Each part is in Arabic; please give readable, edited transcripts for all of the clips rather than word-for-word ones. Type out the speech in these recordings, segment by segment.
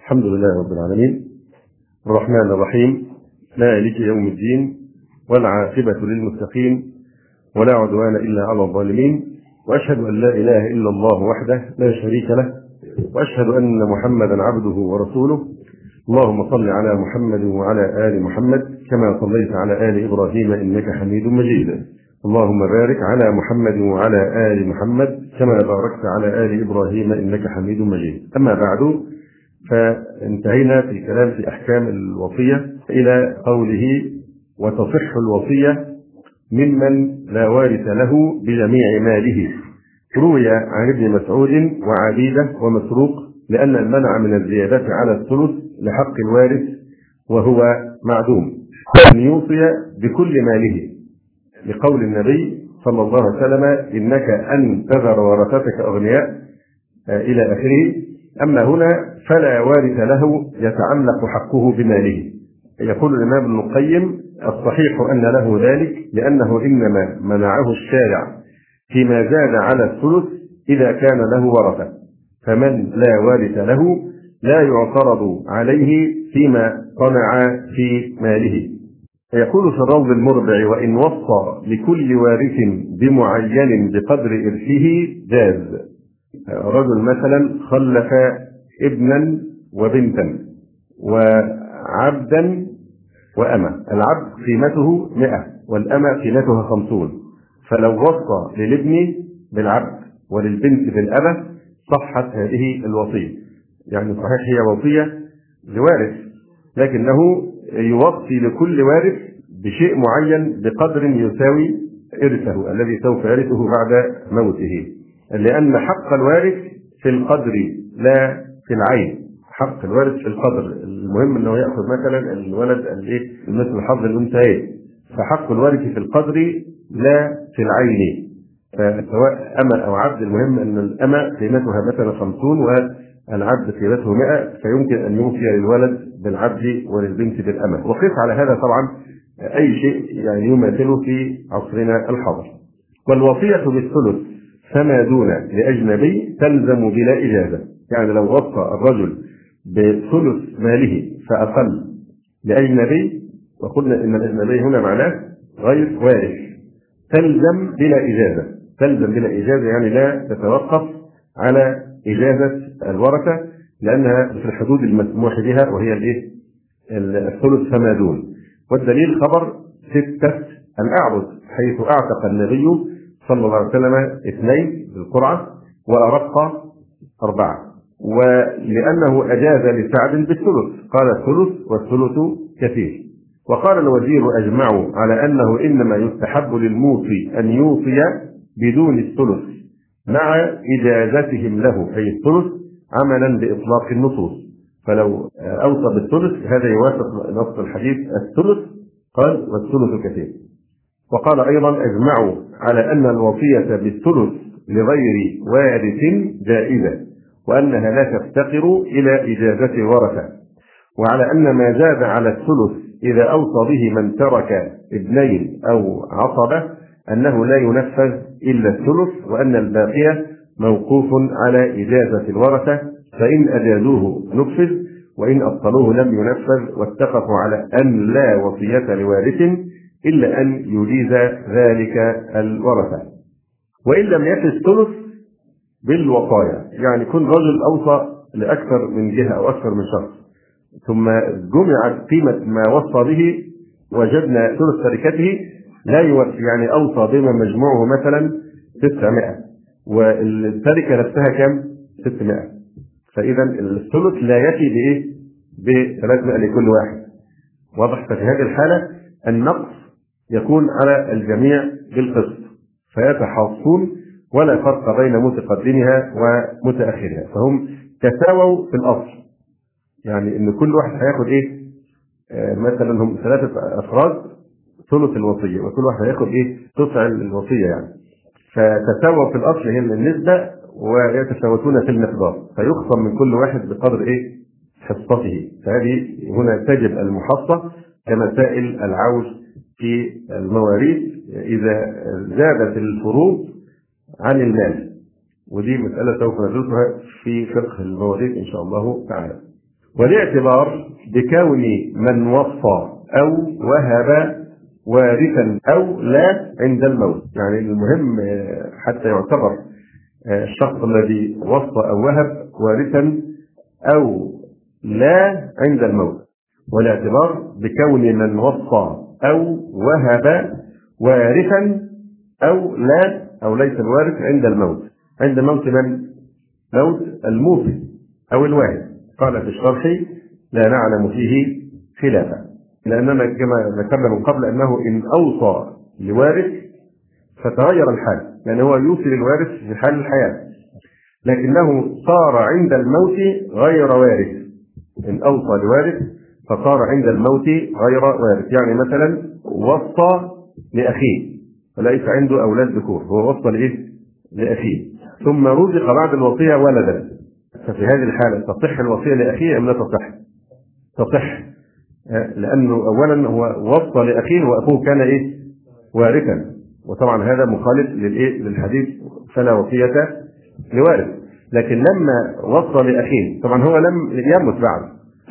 الحمد لله رب العالمين الرحمن الرحيم مالك يوم الدين والعاقبة للمتقين ولا عدوان إلا على الظالمين، وأشهد أن لا إله إلا الله وحده لا شريك له، وأشهد أن محمدا عبده ورسوله. اللهم صل على محمد وعلى آل محمد كما صليت على آل إبراهيم إنك حميد مجيد. اللهم بارك على محمد وعلى آل محمد كما باركت على آل إبراهيم إنك حميد مجيد. أما بعد، فانتهينا في الكلام في أحكام الوصية إلى قوله: وتصح الوصية ممن لا وارث له بجميع ماله. روي عن ابن مسعود وعبيدة ومسروق لأن المنع من الزيادة على الثلث لحق الوارث وهو معدوم أن يوصي بكل ماله، لقول النبي صلى الله عليه وسلم: إنك أن تذر ورثتك أغنياء إلى آخره. أما هنا فلا وارث له يتعلق حقه بماله. يقول الإمام ابن القيم: الصحيح أن له ذلك، لأنه إنما منعه الشارع فيما زاد على الثلث إذا كان له ورثة، فمن لا وارث له لا يعترض عليه فيما طمع في ماله. يقول في الروض المربع: وإن وصى لكل وارث بمعين بقدر إرثه جاز. رجل مثلا خلف ابنا وبنتا وعبدا وأمة، العبد قيمته 100 والأمة قيمتها 50، فلو وصى للابن بالعبد وللبنت بالأمة صحت هذه الوصية. يعني صحيح هي وصية لوارث، لكنه يوصي لكل وارث بشيء معين بقدر يساوي إرثه الذي سوف يرثه بعد موته، لأن حق الوارث في القدر لا في العين. حق الوارث في القدر، المهم أنه يأخذ مثلا الولد مثل حظ الأنثيين، فحق الوارث في القدر لا في العين. فسواء أمة أو عبد، المهم أن الأمة قيمتها مثلا 50 والعبد قيمته 100، فيمكن أن يوصي للولد بالعبد وللبنت بالأمة. وقف على هذا طبعا أي شيء يعني يماثله في عصرنا الحاضر. والوصية بالثلث فما دون لأجنبي تلزم بلا إجازة. يعني لو وصى الرجل بثلث ماله فأقل لأجنبي، وقلنا إن الأجنبي هنا معناه غير وارث، تلزم بلا إجازة. تلزم بلا إجازة يعني لا تتوقف على إجازة الورثة، لأنها في الحدود المسموح بها، وهي الثلث فما دون. والدليل خبر 6 الأعبد، حيث أعتق النبي صلى الله عليه وسلم 2 بالقرعة وأرق 4، ولأنه أجاز لسعد بالثلث، قال الثلث والثلث كثير. وقال الوزير: أجمعوا على أنه إنما يستحب للموصي أن يوصي بدون الثلث مع إجازتهم له، أي الثلث، عملا بإطلاق النصوص. فلو أوصى بالثلث هذا يوافق نص الحديث الثلث، قال والثلث كثير. وقال أيضا: أجمعوا على أن الوصية بالثلث لغير وارث جائزة، وأنها لا تفتقر إلى إجازة الورثة، وعلى أن ما زاد على الثلث إذا أوصى به من ترك ابنين أو عصبة أنه لا ينفذ إلا الثلث، وأن الباقية موقوف على إجازة الورثة، فإن أجازوه نفذ وإن أبطلوه لم ينفذ، واتفقوا على أن لا وصية لوارث إلا أن يجيز ذلك الورثة. وإن لم يفي الثلث بالوصايا، يعني كل رجل أوصى لأكثر من جهة أو أكثر من شخص، ثم جمعت قيمة ما وصى به وجدنا ثلث تركته لا يوفي، يعني أوصى بما مجموعه مثلا 600 والتركة نفسها كم؟ 600، فإذا الثلث لا يفي ب300 لكل واحد. واضح؟ ففي هذه الحالة النقص يكون على الجميع بالقسط، فيتحاصون ولا فرق بين متقدمها ومتأخرها، فهم تساووا في الأصل. يعني إن كل واحد هياخد مثلا هم 3 أفراد ثلث الوصية، وكل واحد هياخد تسع الوصية، يعني فتساووا في الأصل هي النسبة، ويتفاوتون في المقدار، فيخصم من كل واحد بقدر حصته. فهذه هنا تجب المحصة كمسائل العوز في المواريث إذا زادت الفروض عن المال، ودي مسألة سوف ندرسها في فقه المواريث إن شاء الله تعالى. والاعتبار بكون من وصى أو وهب وارثا أو لا عند الموت. يعني المهم حتى يعتبر الشخص الذي وصى أو وهب وارثا أو لا عند الموت. والاعتبار بكون من وصى أو وهب وارثا أو لا أو ليس الوارث عند الموت. عند موت من؟ موت الموصي أو الواهب. قال في الشرح: لا نعلم فيه خلافا، لأننا كما ذكرنا من قبل أنه إن أوصى لوارث فتغير الحال، لأن هو يوصي للوارث في حال الحياة، لكنه صار عند الموت غير وارث. إن أوصى لوارث فصار عند الموت غير وارث. يعني مثلا وصى لأخيه وليس عنده أولاد ذكور، هو وصى لإيه؟ لأخيه، ثم رزق بعد الوصية ولدا، ففي هذه الحالة تصح الوصية لأخيه أم لا تصح؟ تصح، لأنه أولا هو وصى لأخيه وأخوه كان إيه؟ وارثا، وطبعا هذا مخالف للحديث فلا وصية لوارث. لكن لما وصى لأخيه طبعا هو لم يمت بعد،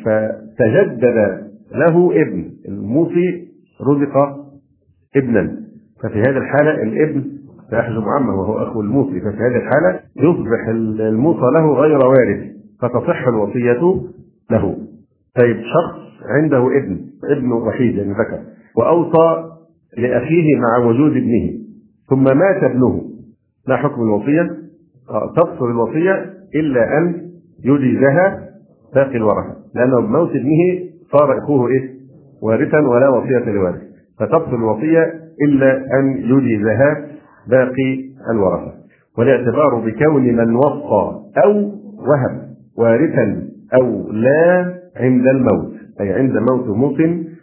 فتجدد له ابن، الموصي رزق ابنا، ففي هذه الحالة الابن سيحجب عمه وهو أخو الموصي، ففي هذه الحالة يصبح الموصى له غير وارث فتصح الوصية له. طيب شخص عنده ابن وحيد يعني ذكر، وأوصى لأخيه مع وجود ابنه ثم مات ابنه، ما حكم الوصية؟ تبطل الوصية إلا أن يجيزها باقي الورثة، لأنه بموت ابنه صار أخوه وارثا ولا وصية لوارث، فتبطل الوصية إلا أن يجيزها باقي الورثة. والاعتبار بكون من وصى أو وهب وارثا أو لا عند الموت، أي عند موت موص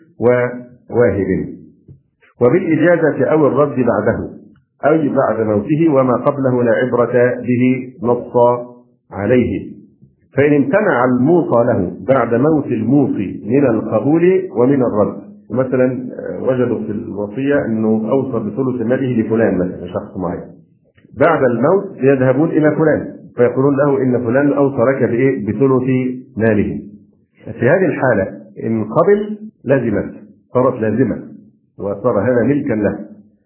وواهب، وبالإجازة أو الرد بعده أي بعد موته وما قبله لا عبرة به نص عليه. فإن امتنع الموصى له بعد موت الموصي من القبول ومن الرد، مثلا وجدوا في الوصية أنه أوصى بثلث ماله لفلان مثلا شخص معين، بعد الموت يذهبون إلى فلان فيقولون له إن فلان أوصى لك بثلث ماله. في هذه الحالة إن قبل لزمت، صارت لازمة وصار هذا ملكا له.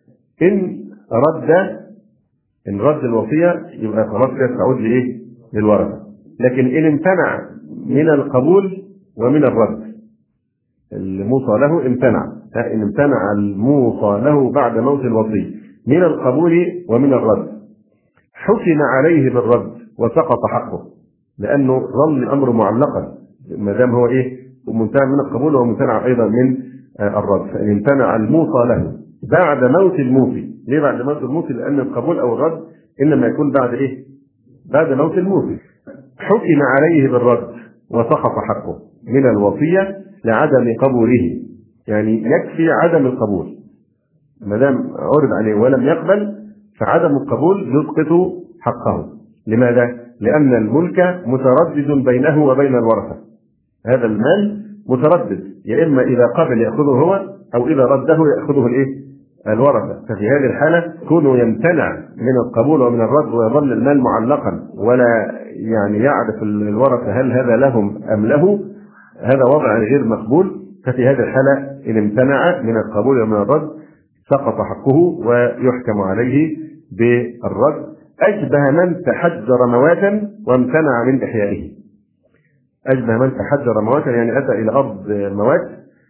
إن رد الوصية يبقى خلاص تعود للورثة. لكن إن امتنع من القبول ومن الرد، الموصى له امتنع، إن امتنع الموصى له بعد موت الوصي من القبول ومن الرد حكم عليه بالرد وسقط حقه، لأنه ظل الأمر معلقا ما دام هو ممتنع من القبول وممتنع أيضا من الرد. فإن امتنع الموصى له بعد موت الموصي، ليه بعد موت الموصي؟ لأن القبول أو الرد إنما يكون بعد موت الموصي، حكم عليه بالرد وسقط حقه من الوصية لعدم قبوله. يعني يكفي عدم القبول، ما دام عرض عليه ولم يقبل فعدم القبول يسقط حقه. لماذا؟ لأن الملك متردد بينه وبين الورثة، هذا المال متردد، يا إما إذا قبل يأخذه هو أو إذا رده يأخذه الورثة. ففي هذه الحالة كونه يمتنع من القبول ومن الرد ويظل المال معلقا ولا يعرف الورثة هل هذا لهم أم له، هذا وضع غير مقبول. ففي هذه الحالة إن امتنع من القبول ومن الرد سقط حقه ويحكم عليه بالرد. أشبه من تحجر مواتا وامتنع من إحيائه. أشبه من تحجر مواتا يعني أتى إلى أرض موات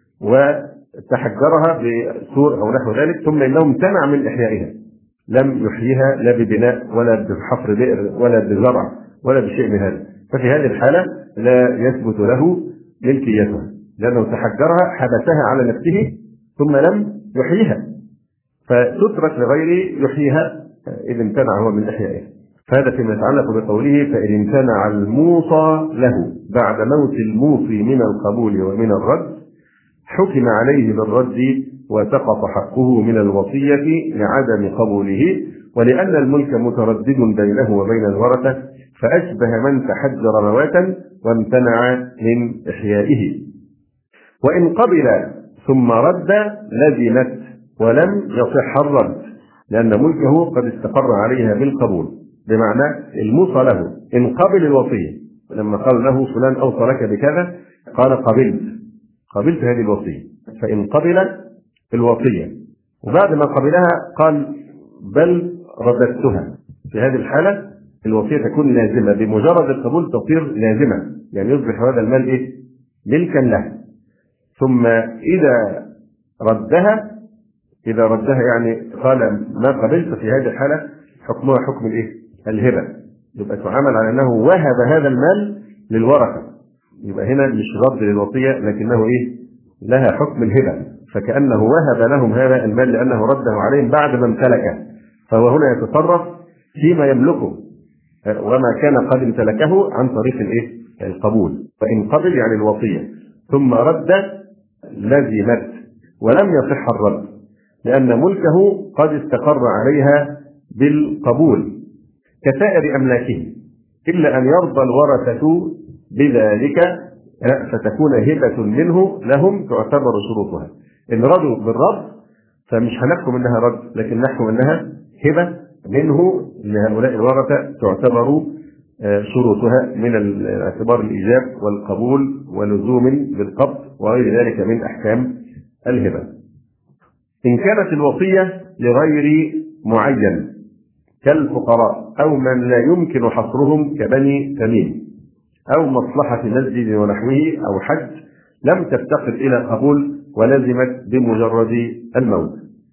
وتحجرها بسور أو نحو ذلك، ثم إنه امتنع من إحيائها، لم يحييها لا ببناء ولا بحفر بئر ولا بزرع ولا بشيء من هذا. ففي هذه الحالة لا يثبت له ملكيتها، لأنه تحجرها حبسها على نفسه ثم لم يحييها، فتترك لغيره يحييها إذا امتنع هو من إحيائها. فهذا فيما يتعلق بقوله فإن امتنع الموصى له بعد موت الموصي من القبول ومن الرد حكم عليه بالرد وسقط حقه من الوصية لعدم قبوله. ولأن الملك متردد بينه وبين الورثة فأشبه من تحجر مواتا وامتنع من إحيائه. وإن قبل ثم رد لزمت ولم يصح الرد، لأن ملكه قد استقر عليها بالقبول. بمعنى الموصى له إن قبل الوصية لما قال له فلان أوصى لك بكذا قال قبلت هذه الوصية. فإن قبل الوصية وبعد ما قبلها قال بل رددتها، في هذه الحالة الوصية تكون لازمة، بمجرد القبول تصير لازمة، يعني يصبح هذا المال ملكا له. ثم إذا ردها يعني قال ما قبلت، في هذه الحالة حكمها حكم الهبة، يبقى تعامل على أنه وهب هذا المال للورثة، يبقى هنا مش رد للوصية لكنه لها حكم الهبة، فكأنه وهب لهم هذا المال لأنه رده عليهم بعد ما امتلكه، فهو هنا يتصرف فيما يملكه وما كان قد امتلكه عن طريق القبول. فإن قبل يعني الوصية ثم رد لزمت، ولم يصح الرد لأن ملكه قد استقر عليها بالقبول كسائر أملاكه، إلا أن يرضى الورثة بذلك فتكون هبة منه لهم تعتبر شروطها. إن رضوا بالرد فمش هنحكم أنها رد، لكن نحكم أنها هبة منه لهؤلاء الورثة تعتبر شروطها من اعتبار الإيجاب والقبول ولزوم بالقبض وغير ذلك من أحكام الهبة. إن كانت الوصية لغير معين كالفقراء أو من لا يمكن حصرهم كبني تميم أو مصلحة مسجد ونحوه أو حج لم تفتقر إلى قبول ولزمت بمجرد الموت.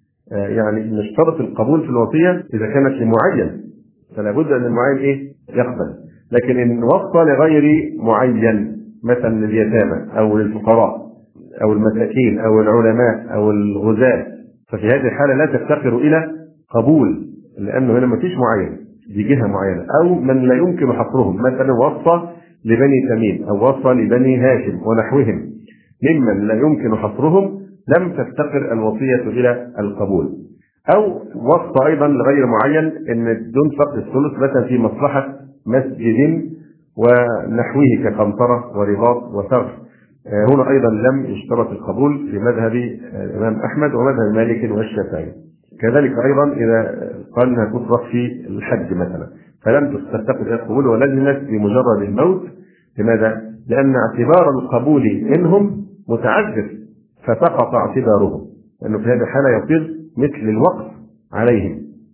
يعني نشترط القبول في الوصية إذا كانت لمعين، فلا بد أن المعين يقبل، لكن إن وصى لغير معين مثلا لليتامى أو للفقراء أو المساكين أو العلماء أو الغزاة، ففي هذه الحالة لا تفتقر إلى قبول، لأنه هنا ما فيش معين، دي جهة معينة. أو من لا يمكن حصرهم، مثلا وصى لبني تميم أو وصى لبني هاشم ونحوهم ممن لا يمكن حصرهم لم تفتقر الوصية إلى القبول. أو وصى أيضا لغير معين أن تنفق الثلث مثلا في مصلحة مسجد ونحوه كقنطرة ورباط وثغر، هنا أيضا لم يشترط القبول في مذهب الإمام أحمد ومذهب مالك والشافعي. كذلك أيضا إذا قال أنها تصرف في الحج مثلا فلم تستفتقر إلى القبول ولزمت بمجرد الموت. لماذا؟ لأن اعتبار القبول منهم متعذر فسقط اعتبارهم، لأنه في هذه الحالة يصير مثل الوقف عليهم،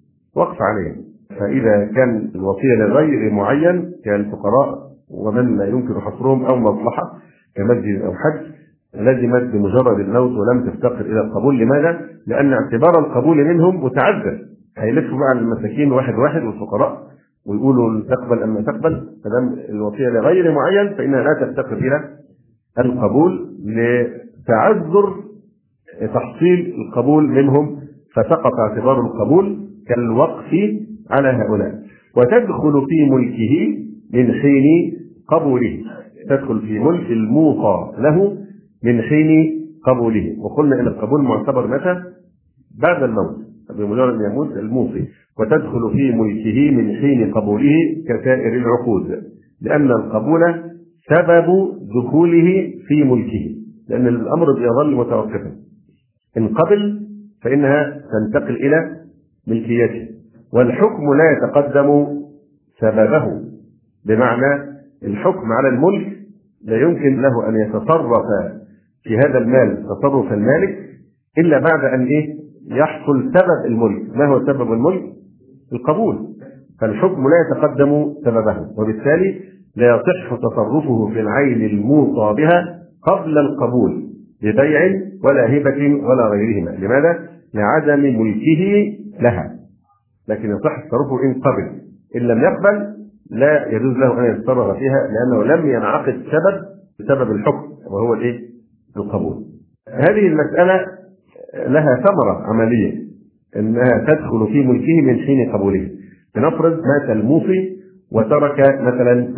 فإذا كان الوصية لغير معين كالفقراء ومن لا يمكن حصرهم أو مصلحة كمسجد أو حج لزمت بمجرد الموت ولم تفتقر إلى القبول. لماذا؟ لأن اعتبار القبول منهم متعذر، هيلفوا بقى المساكين واحد واحد والفقراء ويقولوا تقبل أم لا تقبل، فدام الوصية لغير معين فإنها لا تفتقر إلى القبول لتعذر تحصيل القبول منهم، فسقط اعتبار القبول كالوقف على هؤلاء. وتدخل في ملكه من حين قبوله، تدخل في ملك الموصى له من حين قبوله، وقلنا ان القبول معتبر متى؟ بعد الموت، بمجرد ان يموت الموصي. وتدخل في ملكه من حين قبوله كسائر العقود، لان القبول سبب دخوله في ملكه، لان الامر بيظل متوقفا. ان قبل فانها تنتقل الى ملكيته، والحكم لا يتقدم سببه، بمعنى الحكم على الملك لا يمكن له أن يتصرف في هذا المال تصرف المالك إلا بعد أن يحصل سبب الملك. ما هو سبب الملك؟ القبول، فالحكم لا يتقدم سببه، وبالتالي لا يصح تصرفه في العين الموصى بها قبل القبول ببيع ولا هبة ولا غيرهما. لماذا؟ لعدم ملكه لها، لكن يصح تصرفه إن قبل. إن لم يقبل لا يجوز له أن يتصرف فيها، لأنه لم ينعقد بسبب الحكم وهو القبول. هذه المسألة لها ثمرة عملية، أنها تدخل في ملكه من حين قبوله. لنفرض مات الموصي وترك مثلا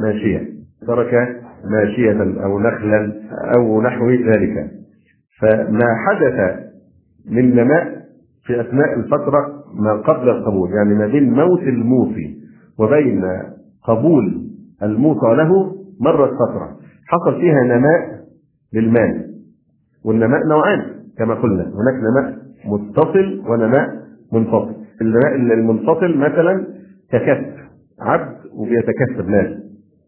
ماشية أو نخلا أو نحو ذلك، فما حدث من نماء في أثناء الفترة ما قبل القبول، يعني ما بين موت الموصي وبين قبول الموصى له مرت فترة حصل فيها نماء للمال، والنماء نوعان كما قلنا، هناك نماء متصل ونماء منفصل. النماء المنفصل مثلا ككسب، عبد وبيتكسب مال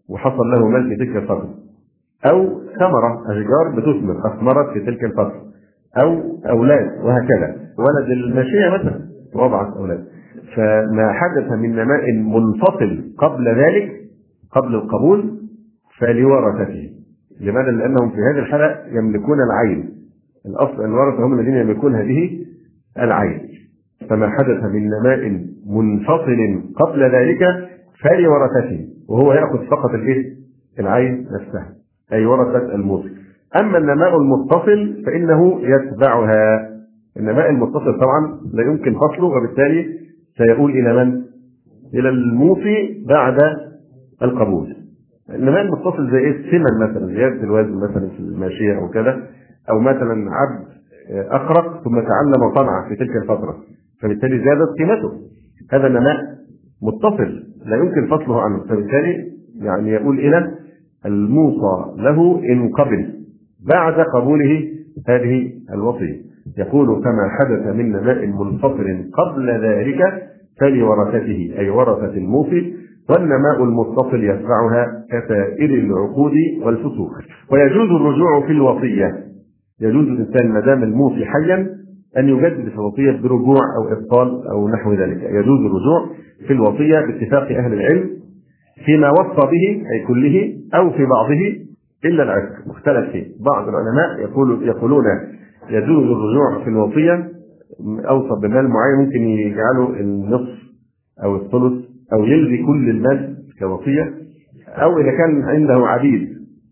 وحصل له مال في تلك الفترة، أو ثمرة أشجار بتثمر أثمرت في تلك الفترة، أو أولاد، وهكذا. ولد الماشية مثلا وضعت أولاد. فما حدث من نماء منفصل قبل ذلك، قبل القبول، فلورثته. لماذا؟ لأنهم في هذه الحالة يملكون العين. الأصل أن الورثة هم الذين يملكون هذه العين. فما حدث من نماء منفصل قبل ذلك فلورثته، وهو يأخذ فقط العين نفسها، أي ورثة الموصي. أما النماء المتصل فإنه يتبعها. النماء المتصل طبعا لا يمكن فصله، وبالتالي سيقول إلى من؟ إلى الموصي بعد القبول. النماء المتصل زي السمن مثلا، زيادة الوزن مثلا في الماشية أو كذا، أو مثلا عبد أخرق ثم تعلم صنعة في تلك الفترة فبالتالي زادت قيمته. هذا النماء متصل لا يمكن فصله عنه، فبالتالي يعني يقول إلى الموصى له إن قبل بعد قبوله هذه الوصية. يقول كما حدث من نماء منفصل قبل ذلك فلورثته، أي ورثة الموصي، والنماء المتصل يتبعها كسائر العقود والفسوق. ويجوز الرجوع في الوصية. يجوز الإنسان ما دام الموصي حيا أن يجدد في الوصية برجوع أو إبطال أو نحو ذلك. يجوز الرجوع في الوصية باتفاق أهل العلم فيما وصى به أي كله أو في بعضه إلا العتق، مختلف فيه. بعض العلماء يقولون يجوز الرجوع في الوصية، أوصى بمال معين ممكن يجعله النصف أو الثلث أو يلغي كل المال كوصية، أو إذا كان عنده عبيد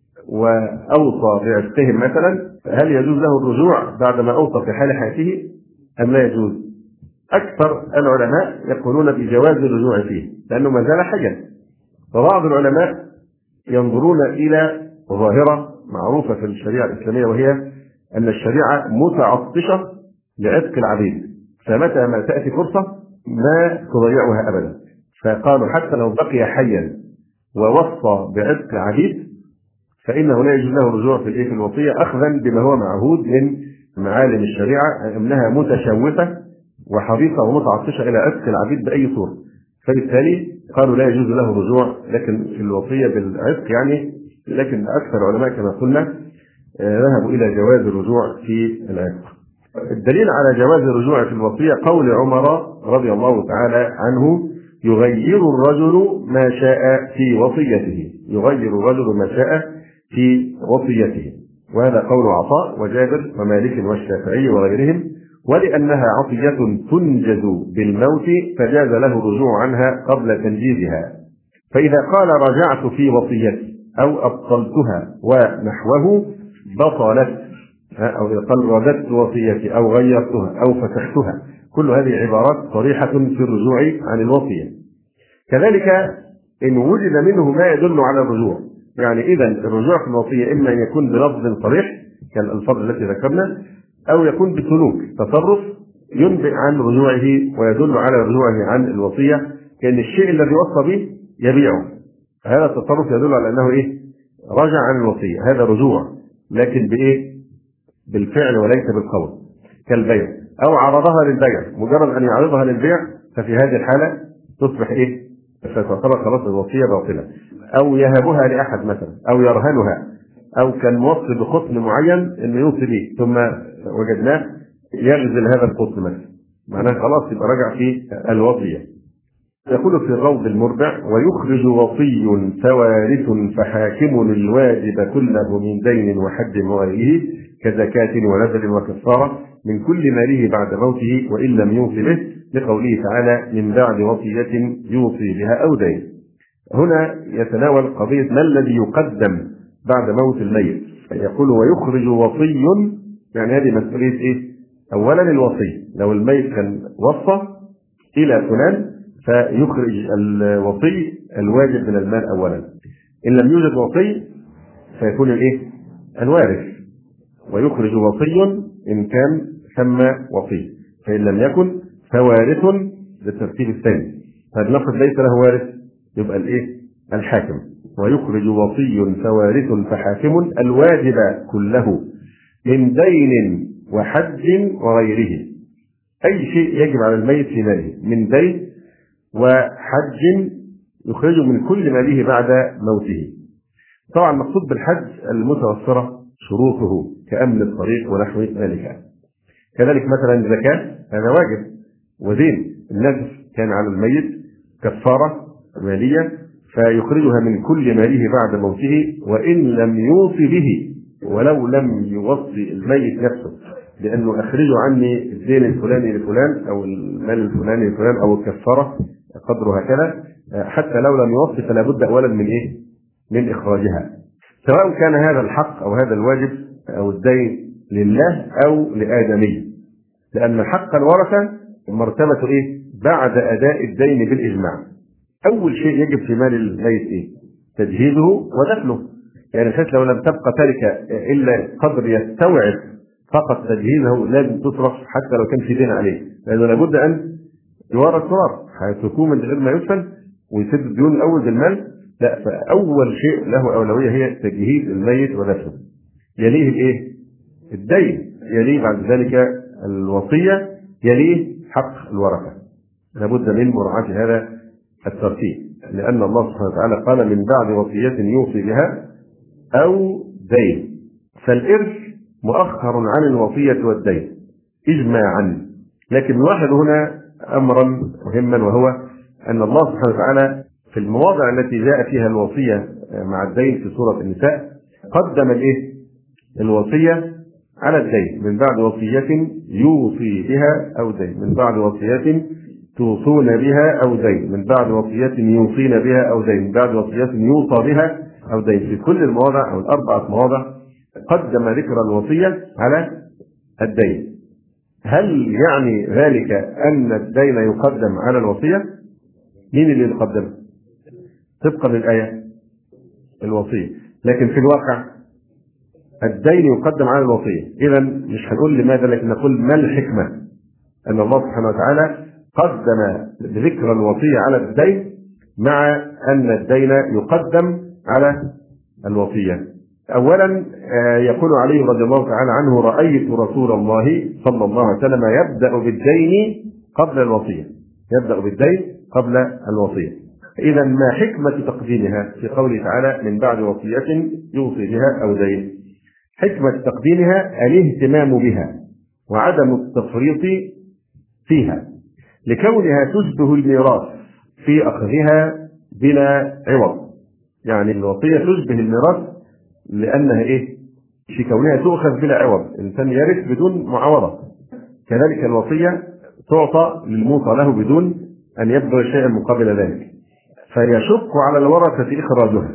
وأوصى بعتقهم مثلا، هل يجوز له الرجوع بعد ما أوصى في حال حياته أم لا يجوز؟ أكثر العلماء يقولون بجواز الرجوع فيه لأنه ما زال حيا. وبعض العلماء ينظرون إلى ظاهرة معروفة في الشريعة الإسلامية، وهي أن الشريعة متعطشة لعتق العبيد، فمتى ما تأتي فرصة ما تضيعها أبدا. فقالوا حتى لو بقي حيا ووصى بعتق عبيد فإنه لا يجوز له الرجوع في الوصية، أخذا بما هو معهود من معالم الشريعة أنها متشوفة وحريصة ومتعطشة إلى عتق العبيد بأي صورة. فبالتالي قالوا لا يجوز له الرجوع لكن في الوصية بالعتق يعني. لكن أكثر العلماء كما قلنا ذهبوا إلى جواز الرجوع في العتق. الدليل على جواز الرجوع في الوصية قول عمر رضي الله تعالى عنه: يغير الرجل ما شاء في وصيته. يغير الرجل ما شاء في وصيته. وهذا قول عطاء وجابر ومالك والشافعي وغيرهم. ولأنها عطية تنجز بالموت فجاز له الرجوع عنها قبل تنجيزها. فإذا قال رجعت في وصيتي أو أبطلتها ونحوه بطلت، أو إذا قال رددت وصيتي أو غيرتها أو فتحتها، كل هذه عبارات صريحة في الرجوع عن الوصية. كذلك إن وجد منه ما يدل على الرجوع، يعني إذا الرجوع في الوصية إما أن يكون بلفظ صريح كالألفاظ التي ذكرنا، أو يكون بسلوك تصرف ينبئ عن رجوعه ويدل على رجوعه عن الوصية، كأن الشيء الذي وصى به يبيعه، هذا التصرف يدل على أنه رجع عن الوصية، هذا رجوع، لكن بالفعل وليس بالقول، كالبيع. أو عرضها للبيع، مجرد أن يعرضها للبيع ففي هذه الحالة تصبح فتعتبر خلاص الوصية باطلة. أو يهبها لأحد مثلا، أو يرهنها، أو كان موصي بقطن معين إنه يوصي به ثم وجدناه يغزل هذا القطن مثلا، معناه خلاص يبقى رجع في الوصية. يقول في الروض المربع: ويخرج وصي فوارث فحاكم الواجب كله من دين وحد وغيره كزكاة ونذر وكفارة من كل ماله بعد موته وإن لم يوصي به، لقوله تعالى: من بعد وصية يوصي بها أو دين. هنا يتناول قضية ما الذي يقدم بعد موت الميت. يقول ويخرج وصي، يعني هذه مسؤولية أولا الوصي، لو الميت كان وصى إلى فلان فيخرج الوصي الواجب من المال أولا. إن لم يوجد وصي فيكون الوارث. ويخرج وصي إن كان ثم وصي، فإن لم يكن فوارث بالترتيب الثاني. فاللفظ ليس له وارث يبقى الحاكم. ويخرج وصي فوارث فحاكم الواجب كله من دين وحج وغيره. أي شيء يجب على الميت في ماله من دين وحج يخرج من كل ماله بعد موته. طبعا المقصود بالحج المتوفرة شروطه كأمن الطريق ونحو ذلك. كذلك مثلا الزكاة هذا واجب ودين، النذر كان على الميت كفارة مالية فيخرجها من كل ماله بعد موته وإن لم يوصي به، ولو لم يوصي الميت نفسه لأنه أخرجوا عني الدين الفلاني لفلان أو المال الفلاني لفلان أو الكفارة قدره هكذا، حتى لو لم يوصي فلا بد أولا من إيه؟ من إخراجها، سواء كان هذا الحق أو هذا الواجب أو الدين لله أو لآدمي، لأن حق الورثة مرتبة إيه؟ بعد أداء الدين بالإجماع. أول شيء يجب في مال الميت إيه؟ تجهيزه ودفنه، يعني بحيث لو لم تبقى تركة إلا قدر يستوعب فقط تجهيزه لازم تصرف حتى لو كان في دين عليه، لأنه لابد أن يورث ثمار هيتركوه من غير ما يدفن ويسد الديون الأول بالمال، لا، فأول شيء له أولوية هي تجهيز الميت ودفنه، يليه الإيه؟ الدين، يليه بعد ذلك الوصية، يليه حق الورثة. لابد من مراعاة هذا الترتيب، لأن الله سبحانه وتعالى قال من بعد وصية يوصي بها أو دين، فالإرث مؤخر عن الوصية والدين إجماعا. لكن نلاحظ هنا أمرا مهما، وهو أن الله سبحانه وتعالى في المواضع التي جاء فيها الوصية مع الدين في سورة النساء قدم الإيه؟ الوصية على الدين، من بعد وصية يوصي بها أو دين، من بعد وصية توصون بها أو دين، من بعد وصية يوصين بها أو دين، من بعد وصية يوصى بها أو دين. في كل المواضع أو الأربعة مواضع قدم ذكر الوصية على الدين. هل يعني ذلك أن الدين يقدم على الوصية؟ مين اللي يقدم؟ طبقا للآية الوصية، لكن في الواقع الدين يقدم على الوصية. إذا مش هنقول لماذا، لكن نقول ما الحكمة أن الله سبحانه وتعالى قدم ذكر الوصية على الدين مع أن الدين يقدم على الوصية. أولا يقول علي رضي الله تعالى عنه: رأيت رسول الله صلى الله عليه وسلم يبدأ بالدين قبل الوصية، يبدأ بالدين قبل الوصية. إذا ما حكمة تقديمها في قوله تعالى من بعد وصية يوصي بها أو دين؟ حكمة تقديمها الاهتمام بها وعدم التفريط فيها، لكونها تشبه الميراث في أخذها بلا عوض. يعني الوصية تشبه الميراث لأنها إيه؟ في كونها تؤخذ بلا عوض، الإنسان يرث بدون معاوضة. كذلك الوصية تعطى للموصى له بدون أن يبذل شيئا مقابل ذلك، فيشق على الورثة إخراجها.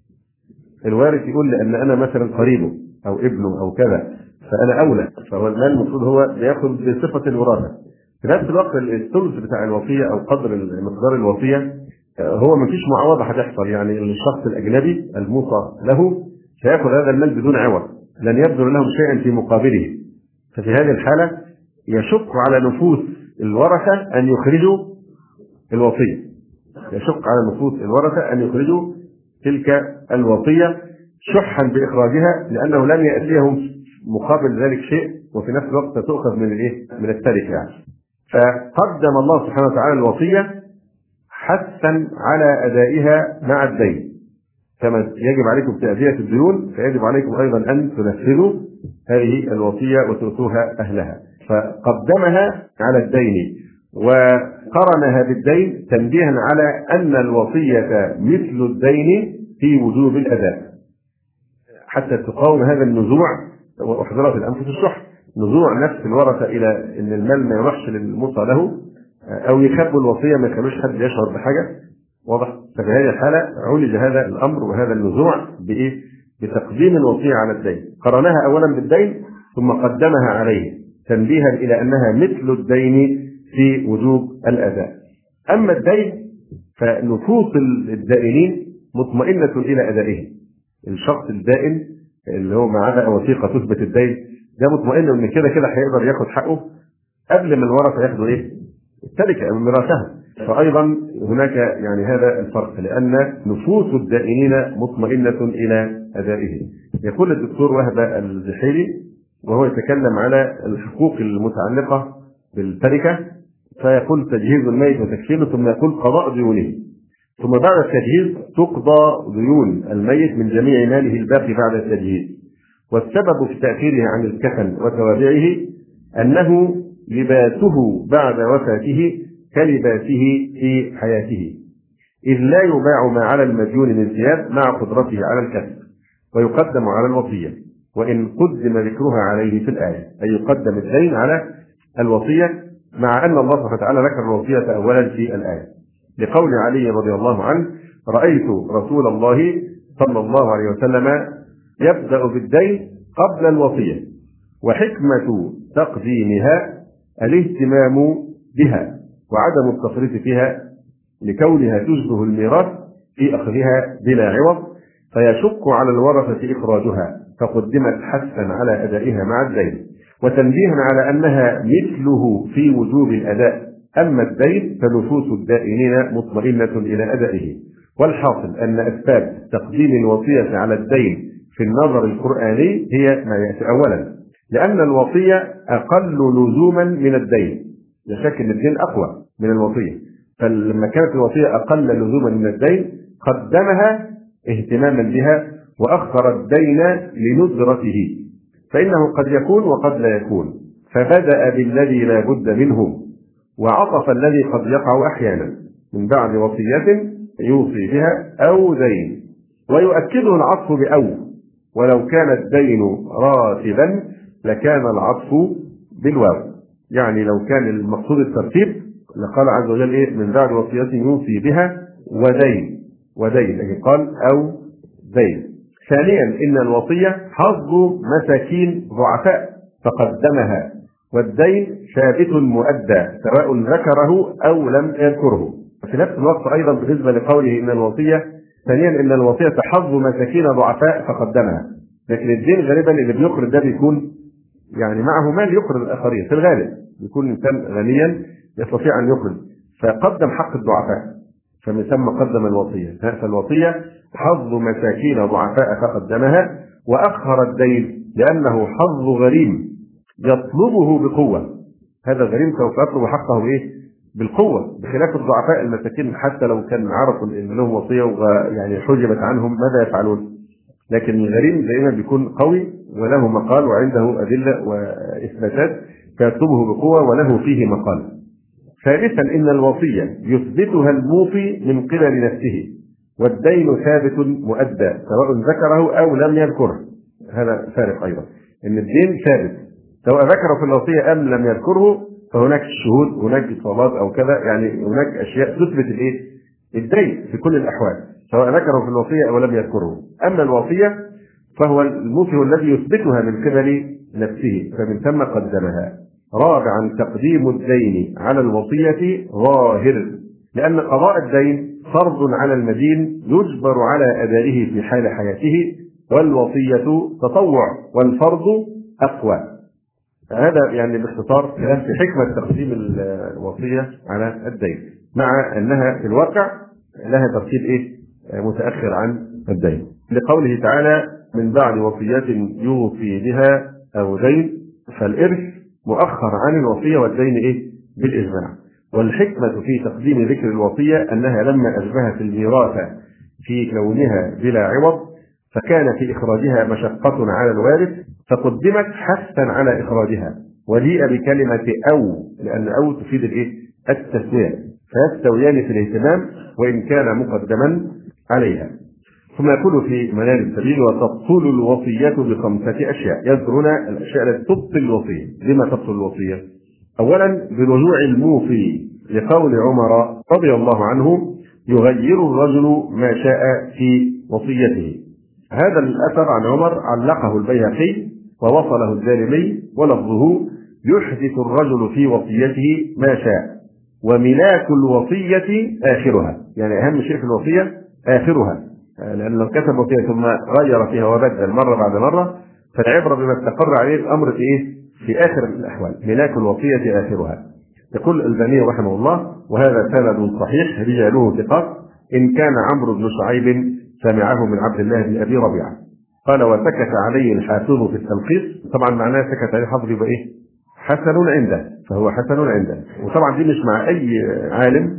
الوارث يقول لأن أنا مثلا قريبه أو ابنه أو كذا فأنا أولى، فهو المال المفروض هو بياخذ بصفة الوراثة. في نفس الوقت الثلث بتاع الوصية أو قدر مقدار الوصية هو مفيش معاوضة هتحصل، يعني الشخص الأجنبي الموصى له سيأخذ هذا المال بدون عوض، لن يبذل لهم شيئا في مقابله. ففي هذه الحالة يشق على نفوس الورثة أن يخرجوا الوصية، يشق على نفوس الورثة أن يخرجوا تلك الوصية شحا بإخراجها، لأنه لن يأتيهم مقابل ذلك شيء، وفي نفس الوقت تؤخذ من الإيه؟ من التركة يعني. فقدم الله سبحانه وتعالى الوصية حثا على أدائها مع الدين، كما يجب عليكم تأدية الديون فيجب عليكم أيضا أن تنفذوا هذه الوصية وتؤتوها أهلها. فقدمها على الدين وقرنها بالدين تنبيها على أن الوصية مثل الدين في وجوب الأداء، حتى تقاوم هذا النزوع. وأحضرت الأنفس الشح، نزوع نفس الورثة إلى أن المال ما يروحش للموصى له أو يخبوا الوصية ما يخلوش حد يشعر بحاجة، واضح؟ ففي هذه الحالة عولج هذا الأمر وهذا النزوع بإيه؟ بتقديم الوصية على الدين. قرنها أولا بالدين ثم قدمها عليه تنبيها إلى أنها مثل الدين في وجوب الأداء. أما الدين فنفوس الدائنين مطمئنة إلى أدائه. الشخص الدائن اللي هو معاه وثيقة تثبت الدين ده مطمئن إن كده كده هيقدر ياخد حقه قبل ما الورثة ياخدوا إيه؟ التركة أو ميراثها. فأيضا هناك يعني هذا الفرق، لأن نفوس الدائنين مطمئنة إلى أدائه. يقول الدكتور وهبة الزحيري وهو يتكلم على الحقوق المتعلقة بالتركة، فيقول تجهيز الميت وتكفينه، ثم يقول قضاء ديونه. ثم بعد التجهيز تقضى ديون الميت من جميع ماله الباقي بعد التجهيز. والسبب في تأخيره عن الكفن وتوابعه أنه لباسه بعد وفاته كلباسه في حياته، إذ لا يباع ما على المديون من ثياب مع قدرته على الكسب، ويقدم على الوصية وإن قدم ذكرها عليه في الآية، أي يقدم الدين على الوصية، مع أن الله سبحانه وتعالى ذكر الوصية أولا في الآية، لقول علي رضي الله عنه: رأيت رسول الله صلى الله عليه وسلم يبدأ بالدين قبل الوصية، وحكمة تقديمها الاهتمام بها وعدم التفريط فيها لكونها تشبه الميراث في أخذها بلا عوض، فيشق على الورثة إخراجها، فقدمت حثا على أدائها مع الدين، وتنبيها على أنها مثله في وجوب الأداء، أما الدين فنفوس الدائنين مطمئنة إلى أدائه. والحاصل أن أسباب تقديم الوصية على الدين في النظر القرآني هي ما يأتي أولا، لأن الوصية أقل لزوما من الدين، لا شك أن الدين أقوى من الوصية، فلما كانت الوصية أقل لزوما من الدين قدمها اهتماما بها وأخر الدين لندرته، فإنه قد يكون وقد لا يكون، فبدأ بالذي لا بد منه وعطف الذي قد يقع أحيانا من بعد وصية يوصي بها أو دين، ويؤكده العطف بأو، ولو كان الدين راتبا لكان العطف بالواو، يعني لو كان المقصود الترتيب لقال عز وجل إيه؟ من بعد وصية يوصي بها ودين يعني قال أو دين. ثانيا إن الوصية حظ مساكين ضعفاء فقدمها، والدين ثابت مؤدى سواء ذكره أو لم يذكره. في نفس الوقت أيضا بالنسبة لقوله إن الوصية، ثانيا إن الوصية حظ مساكين ضعفاء فقدمها، لكن الدين غالبا اللي بيقرض ده بيكون يعني معه مال يقرض الآخرين، في الغالب بيكون إنسان غنيا يستطيع أن يقرض، فقدم حق الضعفاء فمن ثم قدم الوصية. فالوصية حظ مساكين ضعفاء فقدمها، وأخر الدين لأنه حظ غريم يطلبه بقوة، هذا الغريم سوف يطلب حقه إيه؟ بالقوة، بخلاف الضعفاء المساكين حتى لو كان عرفوا إن لهم وصية ويعني حجبت عنهم ماذا يفعلون، لكن الغريم دائما بيكون قوي وله مقال وعنده أدلة وإثباتات فيطلبه بقوة وله فيه مقال. ثالثا إن الوصية يثبتها الموصي من قبل نفسه، والدين ثابت مؤدى سواء ذكره أو لم يذكره، هذا فارق أيضا، إن الدين ثابت سواء ذكره في الوصية أم لم يذكره، فهناك شهود، هناك اتصالات أو كذا، يعني هناك أشياء تثبت الإيه؟ الدين في كل الأحوال سواء ذكره في الوصية أو لم يذكره. أما الوصية فهو الموصي الذي يثبتها من قبل نفسه فمن ثم قدمها. رابعا تقديم الدين على الوصية ظاهر، لأن قضاء الدين فرض على المدين يجبر على أدائه في حال حياته، والوصية تطوع والفرض أقوى. هذا يعني باختصار كلام في حكمة تقديم الوصية على الدين، مع أنها في الواقع لها ترتيب إيه؟ متأخر عن الدين، لقوله تعالى من بعد وصية يوصي بها أو دين، فالإرث مؤخر عن الوصية والدين إيه؟ بالإجماع. والحكمة في تقديم ذكر الوصية أنها لما أشبهت الميراث في كونها بلا عوض فكان في إخراجها مشقة على الوارث فقدمت حثا على إخراجها، وجيء بكلمة أو، لأن أو تفيد الإيه؟ التسوية، فيستويان في الاهتمام وإن كان مقدما عليها. ثم يقول في منال السبيل وتبطل الوصية بخمسة أشياء، يذكرون الأشياء التي تبطل الوصية. لما تبطل الوصية؟ أولا برجوع الموصي، لقول عمر رضي الله عنه يغير الرجل ما شاء في وصيته. هذا الأثر عن عمر علقه البيهقي ووصله الدارمي، ولفظه يحدث الرجل في وصيته ما شاء، وملاك الوصية آخرها، يعني أهم شيء في الوصية آخرها، لأن لو كتب وصية ثم غير فيها وبدل مرة بعد مرة فالعبرة بما استقر عليه الأمر في إيه؟ في آخر الأحوال، ملاك الوصية آخرها. يقول الألباني رحمه الله وهذا سند صحيح رجاله ثقات، إن كان عمرو بن شعيب سمعه من عبد الله بن أبي ربيعة. قال وسكت عليه الحافظ في التلخيص، طبعا معناه سكت عليه الحافظ يبقى إيه؟ حسن عنده، فهو حسن عنده. وطبعا دي مش مع أي عالم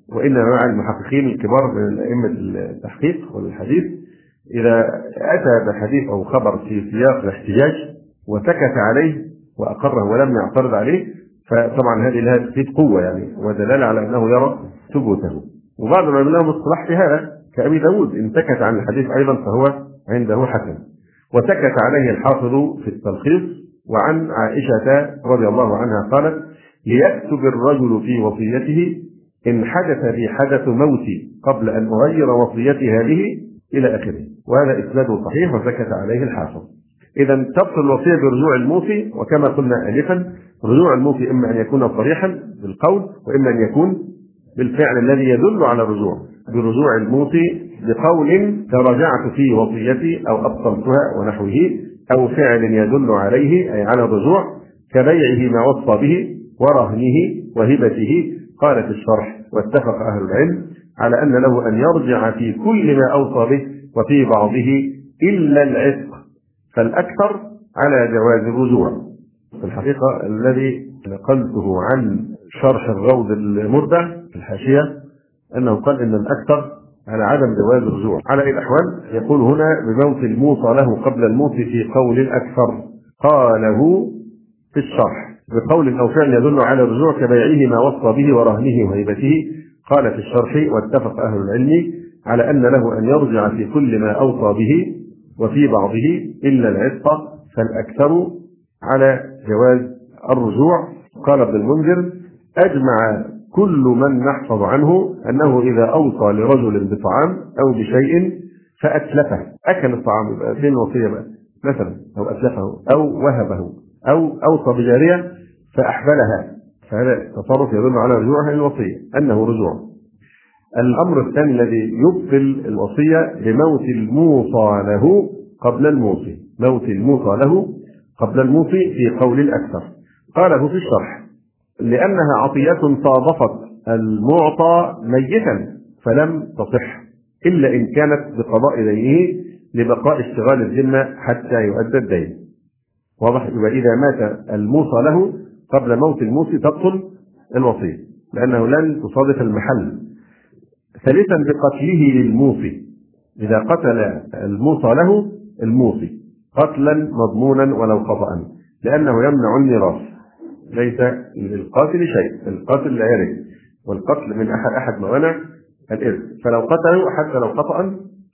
وإنما مع المحققين الكبار من أئمة التحقيق والحديث إذا أتى بحديث أو خبر في سياق الاحتجاج وسكت عليه وأقره ولم يعترض عليه، فطبعا هذه لها تفيد قوة يعني ودلالة على أنه يرى ثبوته. وبعض العلماء لهم اصطلاح في هذا كأبي داود، إن سكت عن الحديث أيضا فهو عنده حسن. وسكت عليه الحافظ في التلخيص. وعن عائشة رضي الله عنها قالت: ليكتب الرجل في وصيته إن حدث بي حدث موتي قبل أن أغير وصيتي هذه إلى آخره. وهذا إسناده صحيح وسكت عليه الحافظ. إذا تبطل الوصية برجوع الموصي، وكما قلنا آنفا رجوع الموصي إما أن يكون صريحا بالقول وإما أن يكون بالفعل الذي يدل على الرجوع. برجوع الموصي بقول تراجعت في وصيتي أو أبطلتها ونحوه، أو فعل يدل عليه أي على الرجوع كبيعه ما وصى به ورهنه وهبته. قال في الشرح: واتفق أهل العلم على أن له أن يرجع في كل ما أوصى به وفي بعضه إلا العتق، فالأكثر على جواز الرجوع. في الحقيقة الذي نقلته عن شرح الروض المردع في الحاشية أنه قال إن الأكثر على عدم جواز الرجوع. على أي الأحوال يقول هنا: بموت الموصى له قبل الموت في قول الأكثر. قاله في الشرح بقول أو فعل يدل على الرجوع كبيعه ما وصى به ورهنه وهبته. قال في الشرح: واتفق أهل العلم على أن له أن يرجع في كل ما أوصى به وفي بعضه إلا العتق، فالأكثر على جواز الرجوع. قال ابن المنذر: أجمع كل من نحفظ عنه أنه إذا أوصى لرجل بطعام أو بشيء فأتلفه، أكل الطعام يبقى فين الوصية بقى مثلا، أو أتلفه أو وهبه أو أوصى بجارية فأحبلها، فهذا تصرف يدل على رجوعها للوصية أنه رجوع. الأمر الثاني الذي يبطل الوصية بموت الموصى له قبل الموصي. موت الموصى له قبل الموصي في قول الأكثر. قاله في الشرح: لأنها عطية صادفت المعطى ميتا فلم تصح إلا إن كانت بقضاء دينه لبقاء اشتغال الذمة حتى يؤدى الدين. واضح؟ يبقى إذا مات الموصى له قبل موت الموصي تبطل الوصية لأنه لن تصادف المحل. ثالثا بقتله للموصي، إذا قتل الموصى له الموصي قتلا مضمونا ولو خطأ، لأنه يمنع الميراث، ليس للقاتل شيء، القاتل لا يرث، والقتل من أحد موانع الإرث، فلو قتله حتى لو خطأ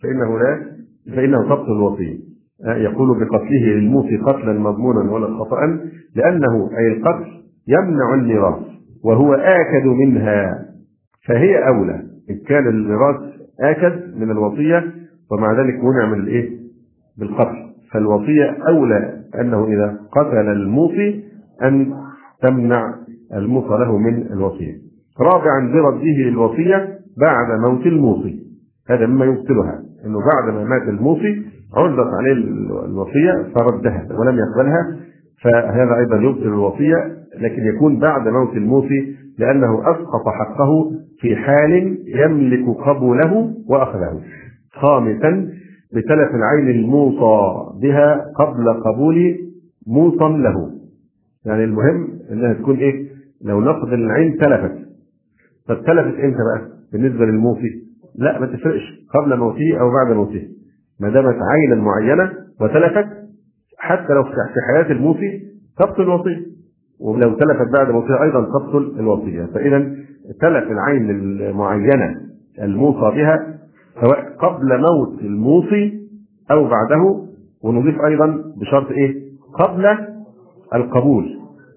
فإنه تبطل الوصية. يقول بقتله للموصي قتلا مضمونا ولا خطأ، لأنه أي القتل يمنع الميراث وهو آكد منها، فهي أولى. إن كان الميراث آكد من الوصية ومع ذلك منع من الإيه؟ بالقتل، فالوصية أولى أنه إذا قتل الموصي أن تمنع الموصى له من الوصية. رابعا برده الوصية بعد موت الموصي، هذا مما يبطلها، أنه بعد ما مات الموصي عرضت عليه الوصية فردها ولم يقبلها، فهذا أيضا يبطل الوصية، لكن يكون بعد موت الموصي لأنه أسقط حقه في حال يملك قبوله وأخذه. خامسا بتلف العين الموصى بها قبل قبول موصى له، يعني المهم انها تكون ايه؟ لو نقد العين تلفت، طب تلفت امتى بقى بالنسبه للموصي؟ لا ما تفرقش قبل موته او بعد موته، ما دامت عينا معينه وتلفت حتى لو في حياه الموصي تبطل الوصيه، ولو تلفت بعد موته ايضا تبطل الوصيه. فاذا تلف العين المعينه الموصى بها سواء قبل موت الموصي او بعده، ونضيف ايضا بشرط ايه؟ قبل القبول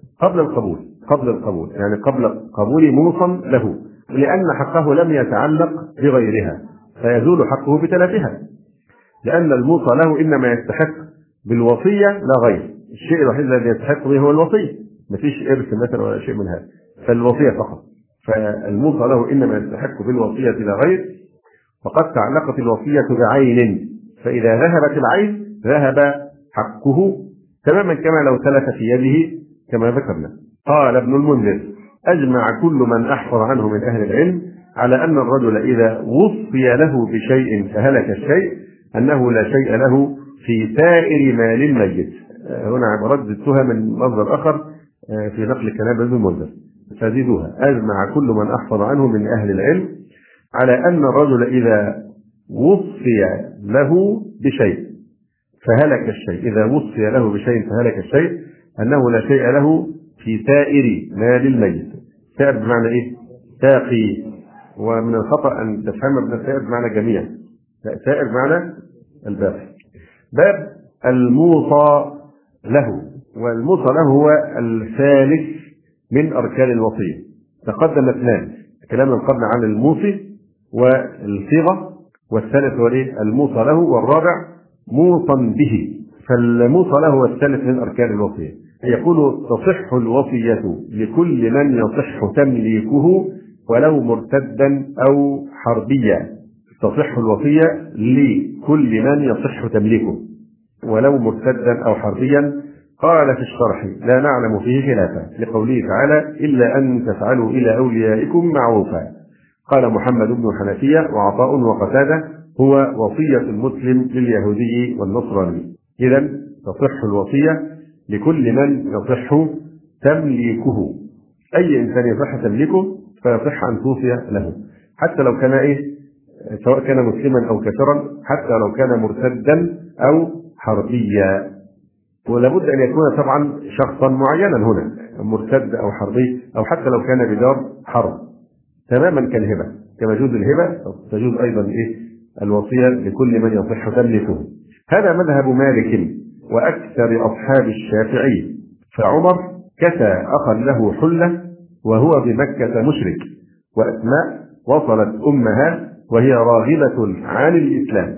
يعني قبل قبول موصى له، لأن حقه لم يتعلق بغيرها فيزول حقه بتلفها، لأن الموصى له إنما يستحق بالوصية لا غير، الشيء الوحيد الذي يستحق به هو الوصية، مفيش إرث مثلا ولا شيء من هذا، فالوصية فقط. فالموصى له إنما يستحق بالوصية لا غير، فقد تعلقت الوصية بعين، فإذا ذهبت العين ذهب حقه تماما كما لو تلف في يده كما ذكرنا. قال ابن المنذر: أجمع كل من أحفظ عنه من أهل العلم على أن الرجل إذا وصي له بشيء فهلك الشيء أنه لا شيء له في سائر مال الميت. هنا عبارات زدتها من مصدر آخر في نقل كلام ابن المنذر. فزدوها. أجمع كل من أحفظ عنه من أهل العلم على أن الرجل إذا وصي له بشيء فهلك الشيء، إذا وصي له بشيء فهلك الشيء، أنه لا شيء له في سائر مال الميت. سائر بمعنى إيه؟ ساقي، ومن الخطأ أن تفهم ابن سائر بمعنى جميع، لا، سائر بمعنى الباقي. باب الموصى له. والموصى له هو الثالث من أركان الوصية. تقدم اثنان، كلام قبل عن الموصي والصيغة، والثالث هو الموصى له، والرابع موصى به. فالموصى له هو الثالث من أركان الوصية. يقول تصح الوصية لكل من يصح تمليكه ولو مرتدا أو حربيا. تصح الوصية لكل من يصح تمليكه ولو مرتدا أو حربيا. قال في الشرح لا نعلم فيه خلافا، لقوله تعالى إلا أن تفعلوا إلى أوليائكم معروفا. قال محمد بن حنفية وعطاء وقتادة هو وصية المسلم لليهودي والنصراني. إذا تصح الوصية لكل من يصح تمليكه، أي إنسان يصح تمليكه فيصح أن توصي له، حتى لو كان سواء كان مسلما أو كافرا، حتى لو كان مرتدا أو حربيا. ولابد أن يكون طبعا شخصا معينا هنا، مرتد أو حربي، أو حتى لو كان بدار حرب، تماما كالهبة. كما يجوز الهبة تجوز أيضا الوصية لكل من يصح تمليكه. هذا مذهب مالك وأكثر أصحاب الشافعي. فعمر كسى أخا له حلة وهو بمكة مشرك، وأسماء وصلت أمها وهي راغبة عن الإسلام،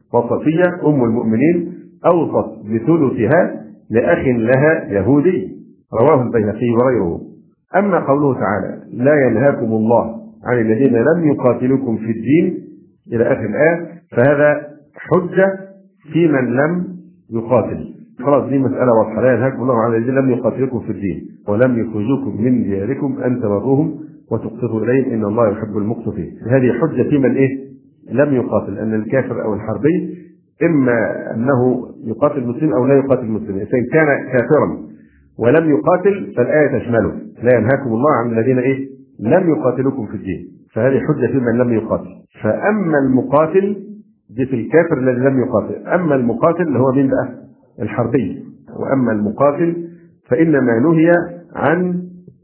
وصفية أم المؤمنين أوصت بثلثها لأخ لها يهودي. رواه البيهقي وغيره. أما قوله تعالى لا ينهاكم الله عن الذين لم يقاتلوكم في الدين إلى آخر الآية، فهذا حجة في من لم يقاتل. خلاص، دي مسألة واضحة. لا ينهاكم الله عن الذين لم يقاتلوكم في الدين ولم يخرجوكم من دياركم أن تبروهم وتقسطوا إليهم إن الله يحب المقسطين. هذه حجة في من لم يقاتل، أن الكافر أو الحربي إما أنه يقاتل المسلم أو لا يقاتل المسلم. إذا كان كافرا ولم يقاتل فالآية تشمله، لا ينهاكم الله عن الذين لم يقاتلوكم في الدين، فهذه حجة في من لم يقاتل. فأما المقاتل دي في الكافر الذي لم يقاتل، أما المقاتل اللي هو مين بقى؟ الحربي. وأما المقاتل فإنما نهي عن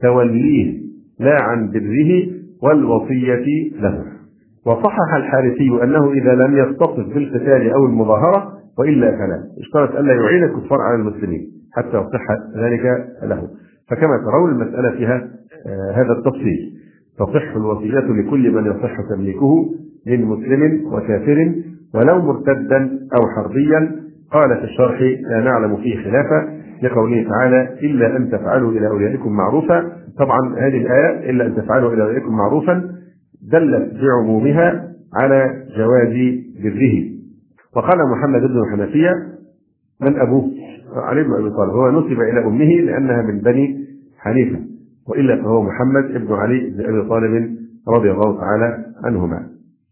توليه لا عن بره والوصية له. وصحح الحارثي أنه إذا لم يتصف بالقتال أو المظاهرة وإلا فلا، اشترط ألا يعين الكفار على المسلمين حتى يصح ذلك له. فكما ترون المسألة فيها هذا التفصيل. تصح الوصية لكل من يصح تمليكه من مسلم وكافر ولو مرتدا أو حربيا. قال في الشرح لا نعلم فيه خلافا، لقوله تعالى إلا أن تفعلوا إلى أوليائكم معروفا. طبعا هذه الآية إلا أن تفعلوا إلى أوليائكم معروفا دلت بعمومها على جواز بره. وقال محمد بن حنفية من أبوه؟ علي بن أبي طالب، هو نسب إلى أمه لأنها من بني حنيفة، وإلا فهو محمد بن علي بن أبي طالب رضي الله تعالى عنهما.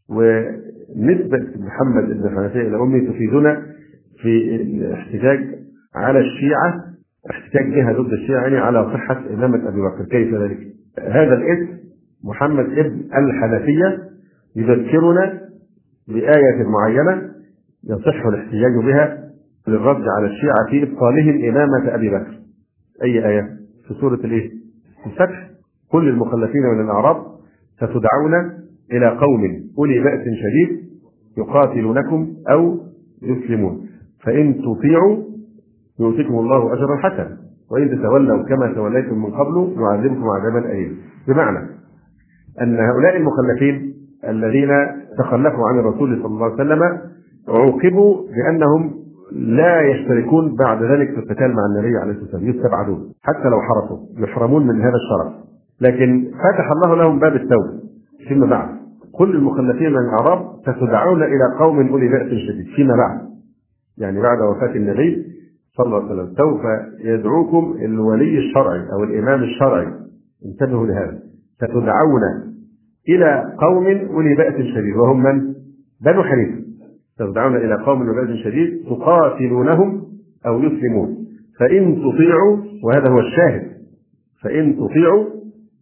ونسبة محمد بن حنفية إلى أمه تفيدنا في الاحتجاج على الشيعة، احتجاج بها ضد الشيعة يعني على صحة إمامة أبي بكر. كيف ذلك؟ هذا الاسم محمد ابن الحنفية يذكرنا بآية معينة يصح الاحتجاج بها للرد على الشيعة في إبطالهم إمامة أبي بكر. أي آية؟ في سورة الفتح. كل المخلفين من الأعراب ستدعون إلى قوم أولي بأس شديد يقاتلونكم أو يسلمون فإن تطيعوا يؤتكم الله أجرا حسنا وإن تتولوا كما توليتم من قبل يعذبكم عذابا أليما. بمعنى أن هؤلاء المخلفين الذين تخلفوا عن الرسول صلى الله عليه وسلم عوقبوا بأنهم لا يشتركون بعد ذلك في القتال مع النبي عليه الصلاة والسلام، يستبعدون حتى لو حرصوا، يحرمون من هذا الشرف. لكن فتح الله لهم باب التوبة فيما بعد. كل المخلفين من الأعراب ستدعون إلى قوم أولي بأس شديد فيما بعد، يعني بعد وفاة النبي صلى الله عليه وسلم سوف يدعوكم الولي الشرعي أو الإمام الشرعي. انتبهوا لهذا، ستدعون إلى قوم أولي بأس شديد وهم من؟ بنو حنيفة. تدعون إلى قوم أولي بأس شديد تقاتلونهم أو يسلمون فإن تطيعوا، وهذا هو الشاهد، فإن تطيعوا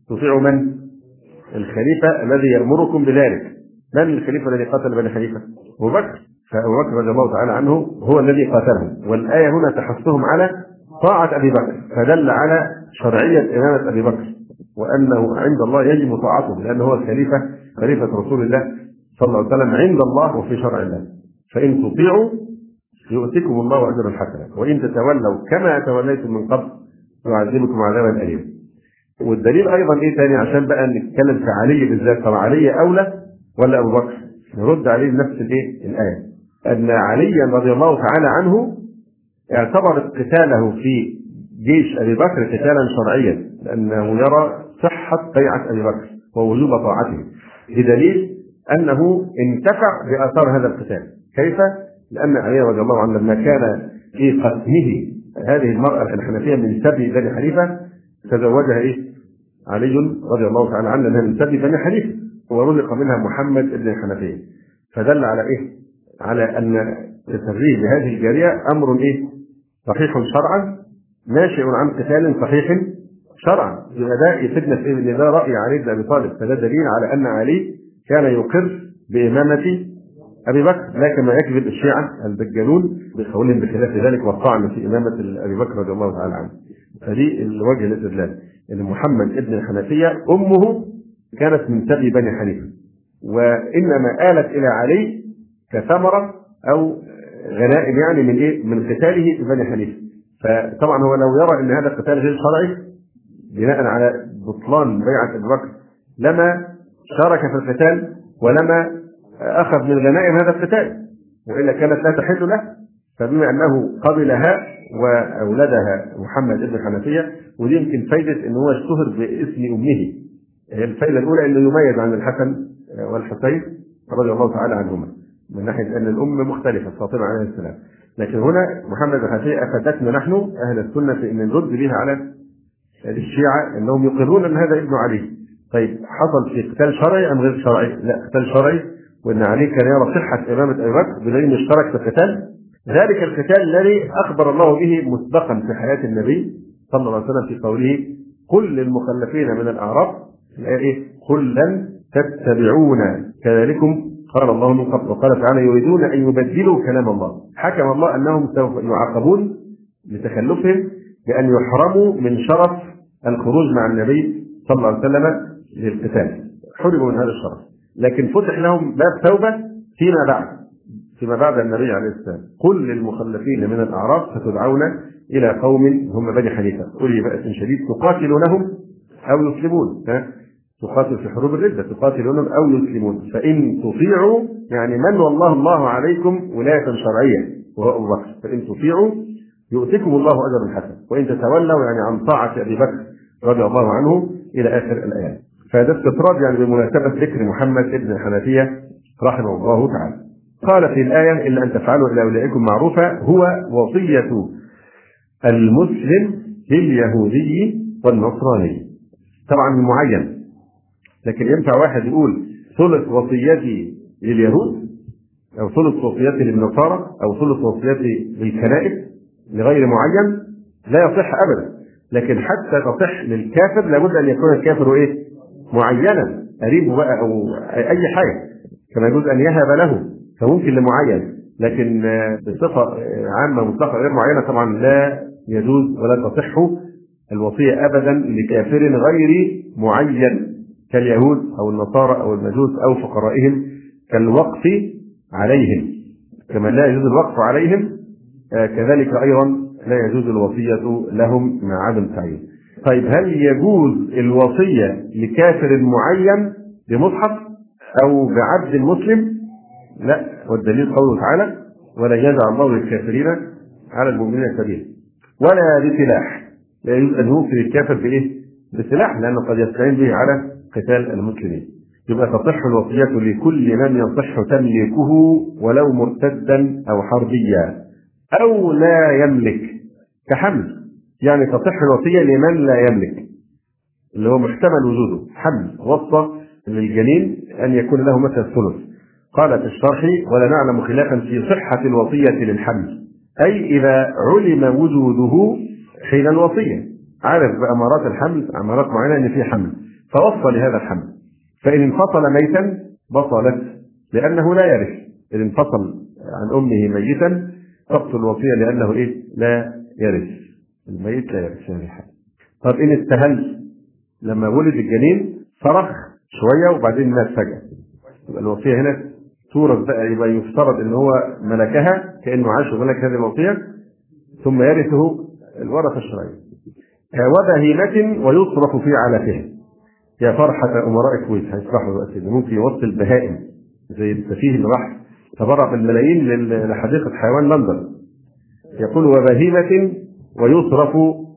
تطيعوا من؟ الخليفة الذي يأمركم بذلك. من الخليفة الذي قتل بني حنيفة؟ أبو بكر. فأبو بكر رضي الله تعالى عنه هو الذي قاتلهم، والآية هنا تحثهم على طاعة أبي بكر، فدل على شرعية إمامة أبي بكر، وأنه عند الله يجب طاعته، لأنه هو خليفة رسول الله صلى الله عليه وسلم عند الله وفي شرع الله. فإن تطيعوا يؤتكم الله أجرا حسنا، وإن تتولوا كما توليتم من قبل يعذبكم عذابا أليما. والدليل أيضا إيه تاني عشان بقى نتكلم في علي بالذات؟ طب علي أولى ولا أبو بكر؟ نرد عليه بنفس الآية، أن عليا رضي الله تعالى عنه اعتبر قتاله في جيش أبي بكر قتالا شرعيا، لأنه يرى صحة بيعة أبي بكر ووجوب طاعته، بدليل أنه انتفع بآثار هذا القتال. كيف؟ لأن علي رضي الله عنه لما كان في قتله هذه المرأة الحنفية من سبي بني حنيفة تزوجها علي رضي الله تعالى عنه لأنها من سبي بني حنيفة، ورزق منها محمد بن الحنفية. فدل على على أن التزويج بهذه الجارية أمر صحيح شرعا ناشئ عن قتال صحيح شرعا. يبقى ده يفيدنا في ان ده رأي علي بن ابي طالب، فده دليل على ان علي كان يقر بإمامة ابي بكر، لا كما يكذب الشيعة الدجالون بقولهم بخلاف ذلك والطعن في إمامة ابي بكر رضي الله تعالى عنه. فدي الوجه الاستدلال، ان محمد ابن الحنفية امه كانت من سبي بني حنيفة، وانما آلت الى علي كثمرة او غنائم يعني من قتاله ببني حنيفة. فطبعا هو لو يرى ان هذا القتال غير شرعي بناء على بطلان بيعة ابي بكر لما شارك في القتال ولما اخذ من غنائم هذا القتال، والا كانت لا تحل له. فبما انه قبلها واولدها محمد ابن الحنفية، ودي يمكن فائده ان هو اشتهر باسم امه. هي الفائده الاولى انه يميز عن الحسن والحسين رضي الله تعالى عنهما، من ناحيه ان الام مختلفه فاطمه عليه السلام، لكن هنا محمد بن الحنفية افادتنا نحن اهل السنه في ان نرد بها على الشيعة انهم يقرون ان هذا ابن علي. طيب حصل في قتال شرعي ام غير شرعي؟ لا، قتال شرعي، وان علي كان يرى صحه امامه ابي بكر بدليل اشترك في القتال، ذلك القتال الذي اخبر الله به مسبقا في حياه النبي صلى الله عليه وسلم في قوله قل للمخلفين من الاعراب قل لن تتبعون كذلكم قال الله من قبل. وقال تعالى يريدون ان يبدلوا كلام الله، حكم الله انهم سوف يعاقبون لتخلفهم بأن يحرموا من شرف الخروج مع النبي صلى الله عليه وسلم للقتال، حرموا من هذا الشرف، لكن فتح لهم باب توبة فيما بعد النبي عليه السلام. قل للمخلفين من الأعراب ستدعون إلى قوم هم بني حنيفة أولي بأس شديد تقاتلونهم أو يسلمون، تقاتل في حروب الردة، تقاتلونهم أو يسلمون، فإن تطيعوا يعني من والله الله عليكم ولاية شرعية وهو أبو بكر، فإن تطيعوا يؤتكم الله أجرا حسنا، وإن تتولوا يعني عن طاعة أبي بكر رضي الله عنه إلى آخر الآيات. فهذا استطراد يعني بمناسبة ذكر محمد ابن الحنفية رحمه الله تعالى. قال في الآية إلا أن تفعلوا إلى أولئكم معروفا هو وصية المسلم لليهودي والنصراني. طبعا معين، لكن ينفع واحد يقول ثلث وصيتي لليهود أو ثلث وصيتي للنصارى أو ثلث وصيتي للكنائس لغير معين؟ لا يصح أبدا. لكن حتى تصح للكافر لابد أن يكون الكافر معينا، قريبه بقى أو أي حاجة، كما يجوز أن يهب له، فممكن لمعين، لكن بصفة عامة مطلقة غير معينة طبعا لا يجوز ولا تصح الوصية أبدا لكافر غير معين كاليهود أو النصارى أو المجوس أو فقرائهم، كالوقف عليهم كما لا يجوز الوقف عليهم، كذلك أيضا لا يجوز الوصية لهم مع عدم تعيين. طيب هل يجوز الوصية لكافر معين بمصحف أو بعبد مسلم؟ لا، والدليل قوله تعالى ولا يجعل الله للكافرين على المؤمنين سبيلا. ولا بسلاح، لا يجوز أن يوصي الكافر بسلاح لأنه قد يستعين به على قتال المسلمين. يبقى تصح الوصية لكل من يصح تمليكه ولو مرتدا أو حربيا أو لا يملك كحمل، يعني تصح الوصية لمن لا يملك اللي هو محتمل وجوده، حمل وصى للجنين أن يكون له مثل الثلث. قال في الشرح ولا نعلم خلافا في صحة الوصية للحمل، أي إذا علم وجوده حين الوصية، عارف بأمارات الحمل أمارات معينة أن في حمل، فوصى لهذا الحمل. فإن انفصل ميتا بطلت، لأنه لا يرث. إن انفصل عن أمه ميتا تبطل الوصية لأنه لا يرث، الميت لا يرث هذه الحالة. طب إن استهل لما ولد الجنين صرخ شوية وبعدين مات فجأة، يبقى الوصية هنا تورث بقى، يبقى يفترض إن هو ملكها كأنه عاش وملك هذه الوصية ثم يرثه الورثة الشرعية. وبهيمة ويصرف في علفها. يا فرحة أمراء الكويت هيفرحوا دلوقتي، ممكن يوصي البهائم زي السفيه اللي راح تبرع بالملايين لحديقة حيوان لندن. يقول وبهيمة ويصرف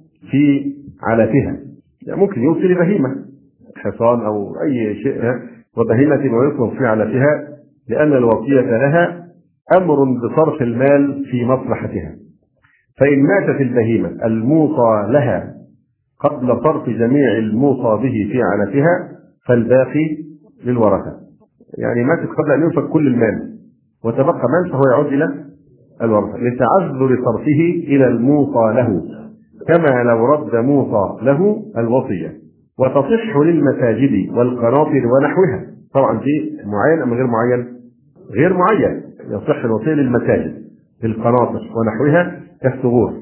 في علفها، يعني ممكن يوصي لبهيمة حصان أو أي شيء، وبهيمة ويصرف في علفها، لأن الوصية لها أمر بصرف المال في مصلحتها. فإن ماتت البهيمة الموصى لها قبل صرف جميع الموصى به في علفها فالباقي للورثة. يعني ماتت قبل أن ينفق كل المال وتبقى مال فهو يعود إلى الورثة لتعذر صرفه إلى الموصى له، كما لو رد موصى له الوصية. وتصح للمساجد والقناطر ونحوها. طبعا في معين أم غير معين؟ غير معين. يصح الوصية للمساجد للقناطر ونحوها كالثغور.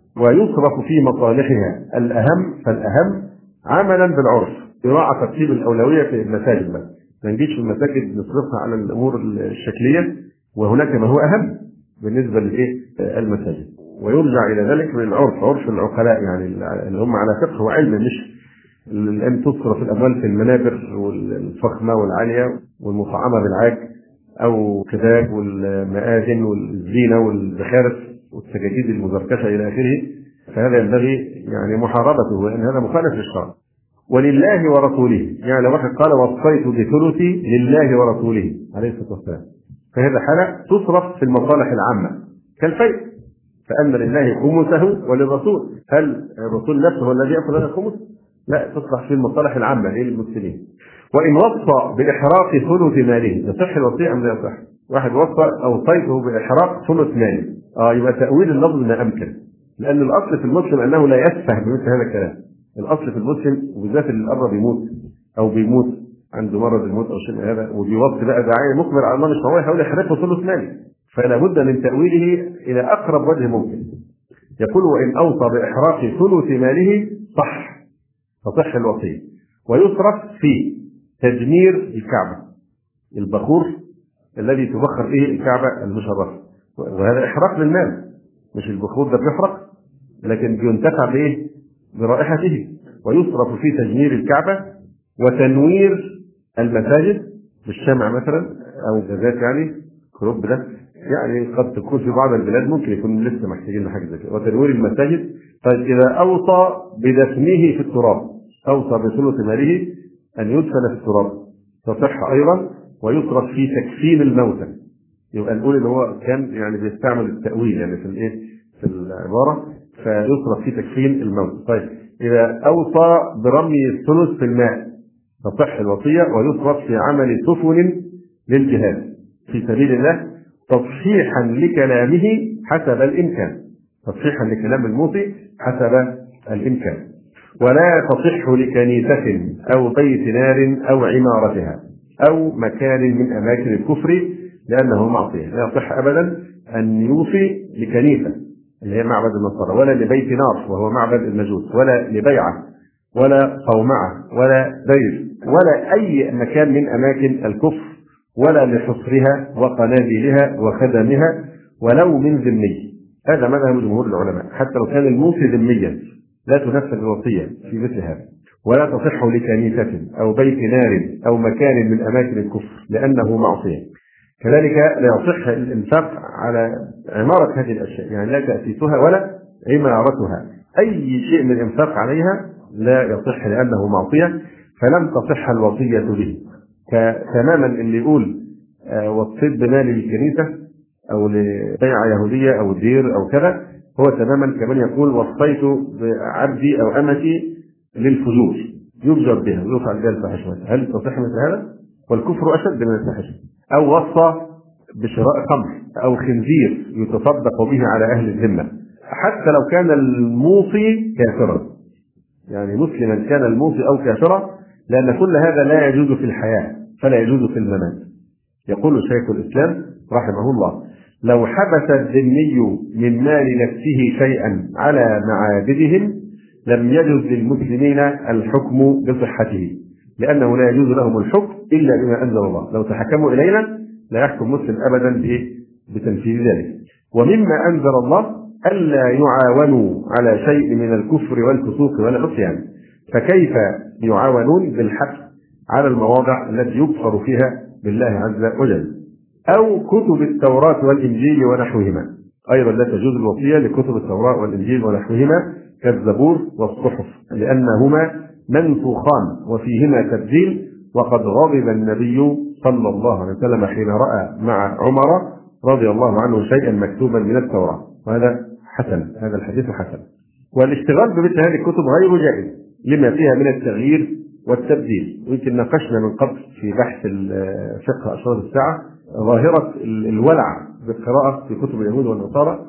ويصرف في مصالحها الأهم فالأهم عملا بالعرف، يراعى ترتيب الأولوية في المساجد. ما نجيش في المساجد نصرفها على الأمور الشكلية وهناك ما هو أهم بالنسبة للمساجد. ويرجع إلى ذلك من العرف، عرف العقلاء يعني اللي هم على فقه وعلم، مش الآن تصرف الأموال في المنابر والفخمة والعالية والمطعمة بالعاج أو كذاب والمآذن والزينة والزخارف والسجاجيد المزركشة إلى آخره. فهذا ينبغي يعني محاربته، وأن هذا مخالف للشرع. ولله ورسوله، يعني لو واحد قال وصيت بثلثي لله ورسوله عليه الصلاة والسلام، فهذا حالة تصرف في المصالح العامة كالفيء، فأن لله خمسه وللرسول. هل الرسول نفسه هو الذي يأخذ هذا الخمس؟ لا، تصرف في المصالح العامة للمسلمين. وإن وصى بإحراق ثلث ماله، يصح الوصية أم لا يصح؟ واحد وصى أوصيته بإحراق ثلث ماله، يبقى تأويل اللفظ ما أمكن، لأن الأصل في المسلم أنه لا يسفه بمثل هذا الكلام. الأصل في المسلم وبالذات اللي قرب يموت أو بيموت عنده مرض الموت أو شيء من هذا وبيوصي بقى داعية مقبل على الله، مش هو يحاول يحرقه ثلث ماله، فلا بد من تأويله إلى أقرب وجه ممكن. يقول وإن أوصى بإحراق ثلث ماله تصح الوصية. ويصرف في تدمير الكعبة، البخور الذي تبخر به الكعبة المشرفة، وهذا إحراق للمال، مش البخور ده بيحرق لكن بينتفع برائحته. ويصرف في تدمير الكعبة وتنوير المساجد بالشمع مثلا أو الغازات، يعني كروب ده يعني قد تكون في بعض البلاد ممكن يكون لسه محتاجين لحاجة زي كده. وتنوير المساجد. طيب إذا أوصى بدفنه في التراب، أوصى بثلث ماله أن يدفن في التراب تصح أيضا. ويصرف في تكفين الموتى، يبقى نقول إن هو كان يعني بيستعمل التأويل يعني في العبارة، فيصرف في تكفين الموتى. طيب إذا أوصى برمي الثلث في الماء تصح الوصية. ويصرف في عمل سفن للجهاد في سبيل الله تصحيحا لكلامه حسب الإمكان، تصحيحا لكلام الموصي حسب الإمكان. ولا تصح لكنيسة أو بيت نار أو عمارتها أو مكان من أماكن الكفر لأنه معصية. لا يصح أبدا أن يوصي لكنيسة اللي هي معبد النصارى، ولا لبيت نار وهو معبد المجوس، ولا لبيعة، ولا صومعة، ولا دير، ولا أي مكان من أماكن الكفر، ولا لحصرها وقناديلها وخدمها ولو من ذمي. هذا مذهب جمهور العلماء، حتى لو كان الموصي ذميا لا تنفذ الوصية في مثل هذا. ولا تصح لكنيسة أو بيت نار أو مكان من أماكن الكفر لأنه معصية. كذلك لا يصح الإنفاق على عمارة هذه الأشياء، يعني لا تأسيسها ولا عمارتها، أي شيء من الإنفاق عليها لا يصح لأنه معصية، فلم تصح الوصية به. تماما اللي يقول وصيت بمالي للكنيسة أو لبيعة يهودية أو دير أو كذا، هو تماما كمان يقول وصيت بعبدي أو أمتي للفجور يفجر بها ويفعل بها الفاحشة. هل تصح مثل هذا؟ والكفر أشد من الفاحشة. أو وصى بشراء خمر أو خنزير يتصدق به على أهل الذمة، حتى لو كان الموصي كافرا، يعني مسلما كان الموصي أو كافرا، لأن كل هذا لا يجوز في الحياة فلا يجوز في الممات. يقول شيخ الإسلام رحمه الله: لو حبس الذمي من مال نفسه شيئا على معابدهم لم يجوز للمسلمين الحكم بصحته، لأنه لا يجوز لهم الحكم إلا بما أنزل الله. لو تحكموا إلينا لا يحكم مسلم أبدا بتنفيذ ذلك. ومما أنزل الله ألا يعاونوا على شيء من الكفر والفسوق والعصيان، فكيف يعاونون بالحبس على المواضع التي يكفر فيها بالله عز وجل؟ أو كتب التوراة والإنجيل ونحوهما، أيضا لا تجوز الوصية لكتب التوراة والإنجيل ونحوهما كالزبور والصحف، لأنهما منسوخان وفيهما تبديل، وقد غضب النبي صلى الله عليه وسلم حين رأى مع عمر رضي الله عنه شيئا مكتوبا من التوراة، وهذا حسن، هذا الحديث حسن. والاشتغال بمثل هذه الكتب غير جائز لما فيها من التغيير والتبديل. ويمكن ناقشنا من قبل في بحث فقه أشراط الساعة ظاهرة الولع بالقراءة في كتب اليهود والنصارى،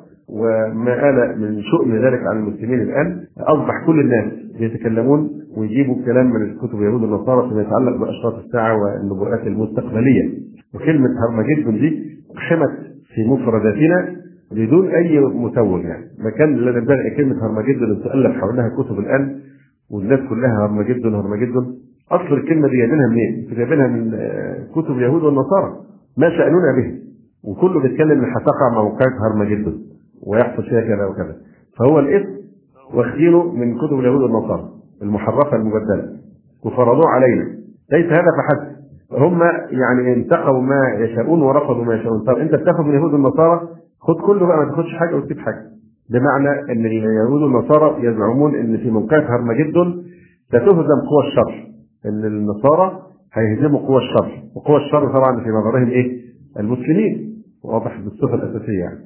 وما آل من شؤم ذلك على المسلمين الآن. أصبح كل الناس يتكلمون ويجيبوا كلام من كتب اليهود والنصارى فيما يتعلق بأشراط الساعة والنبوءات المستقبلية. وكلمة هرمجدون دي اقحمت في مفرداتنا بدون أي مسوغ، يعني ما كان لا ينبغي كلمة هرمجدون تؤلف حولها كتب الآن والناس كلها هرمجدون هرمجدون. أصل الكلمة دي جايبينها منين؟ جايبينها من كتب اليهود والنصارى، ما شأننا به، وكله بيتكلم ان هتقع موقعة هرمجدون ويحصل فيها كذا وكذا. فهو الاسم واخدينه من كتب اليهود والنصارى المحرفة المبدلة وفرضوه علينا. ليس هذا فحسب، هم يعني انتقوا ما يشاءون ورفضوا ما يشاءون. طب انت بتاخد من اليهود والنصارى، خد كله بقى، ما تاخدش حاجه وتسيب حاجه. بمعنى ان اليهود والنصارى يزعمون ان في موقعة هرمجدون ستهزم قوى الشر، ان النصارى هيهزموا قوى الشر، وقوى الشر طبعا في نظرهم ايه؟ المسلمين، واضح بالصفه الاساسيه يعني.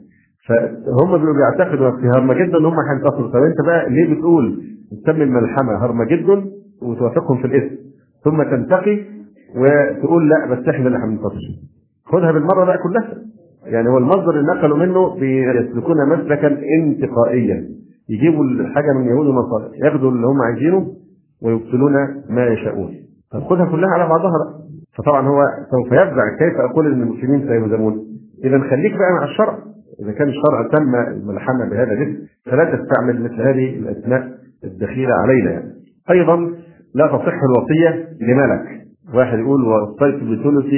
فهم بيعتقدوا في هرمجدون هم هينتصروا. طب انت بقى ليه بتقول تسمي الملحمه هرمجدون وتوافقهم في الاسم، ثم تنتقي وتقول لا بس احنا اللي هننتصر؟ خدها بالمره بقى كلها. يعني هو المصدر اللي نقلوا منه بيسلكون مسلكا انتقائيا، يجيبوا الحاجه من يهود ونصارى ياخدوا اللي هم عايزينه ويبطلون ما يشاءون. طب خدها كلها على بعضها بقى. فطبعا هو سوف يفزع، كيف اقول ان المسلمين سيهزمون؟ اذا خليك بقى مع الشرع. اذا كان الشرع سمى الملحمه بهذا الاسم فلا تستعمل مثل هذه الاسماء الدخيله علينا يعني. ايضا لا تصح الوصيه لملك. واحد يقول وصيت بثلث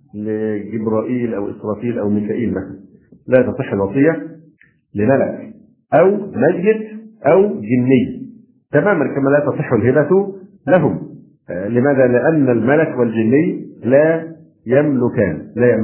لجبرائيل او اسرافيل او ميكائيل مثلا، لا تصح الوصيه لملك او ميت او جني تماما، كما لا تصح الهبه لهم. لماذا؟ لأن الملك والجني لا يملكان.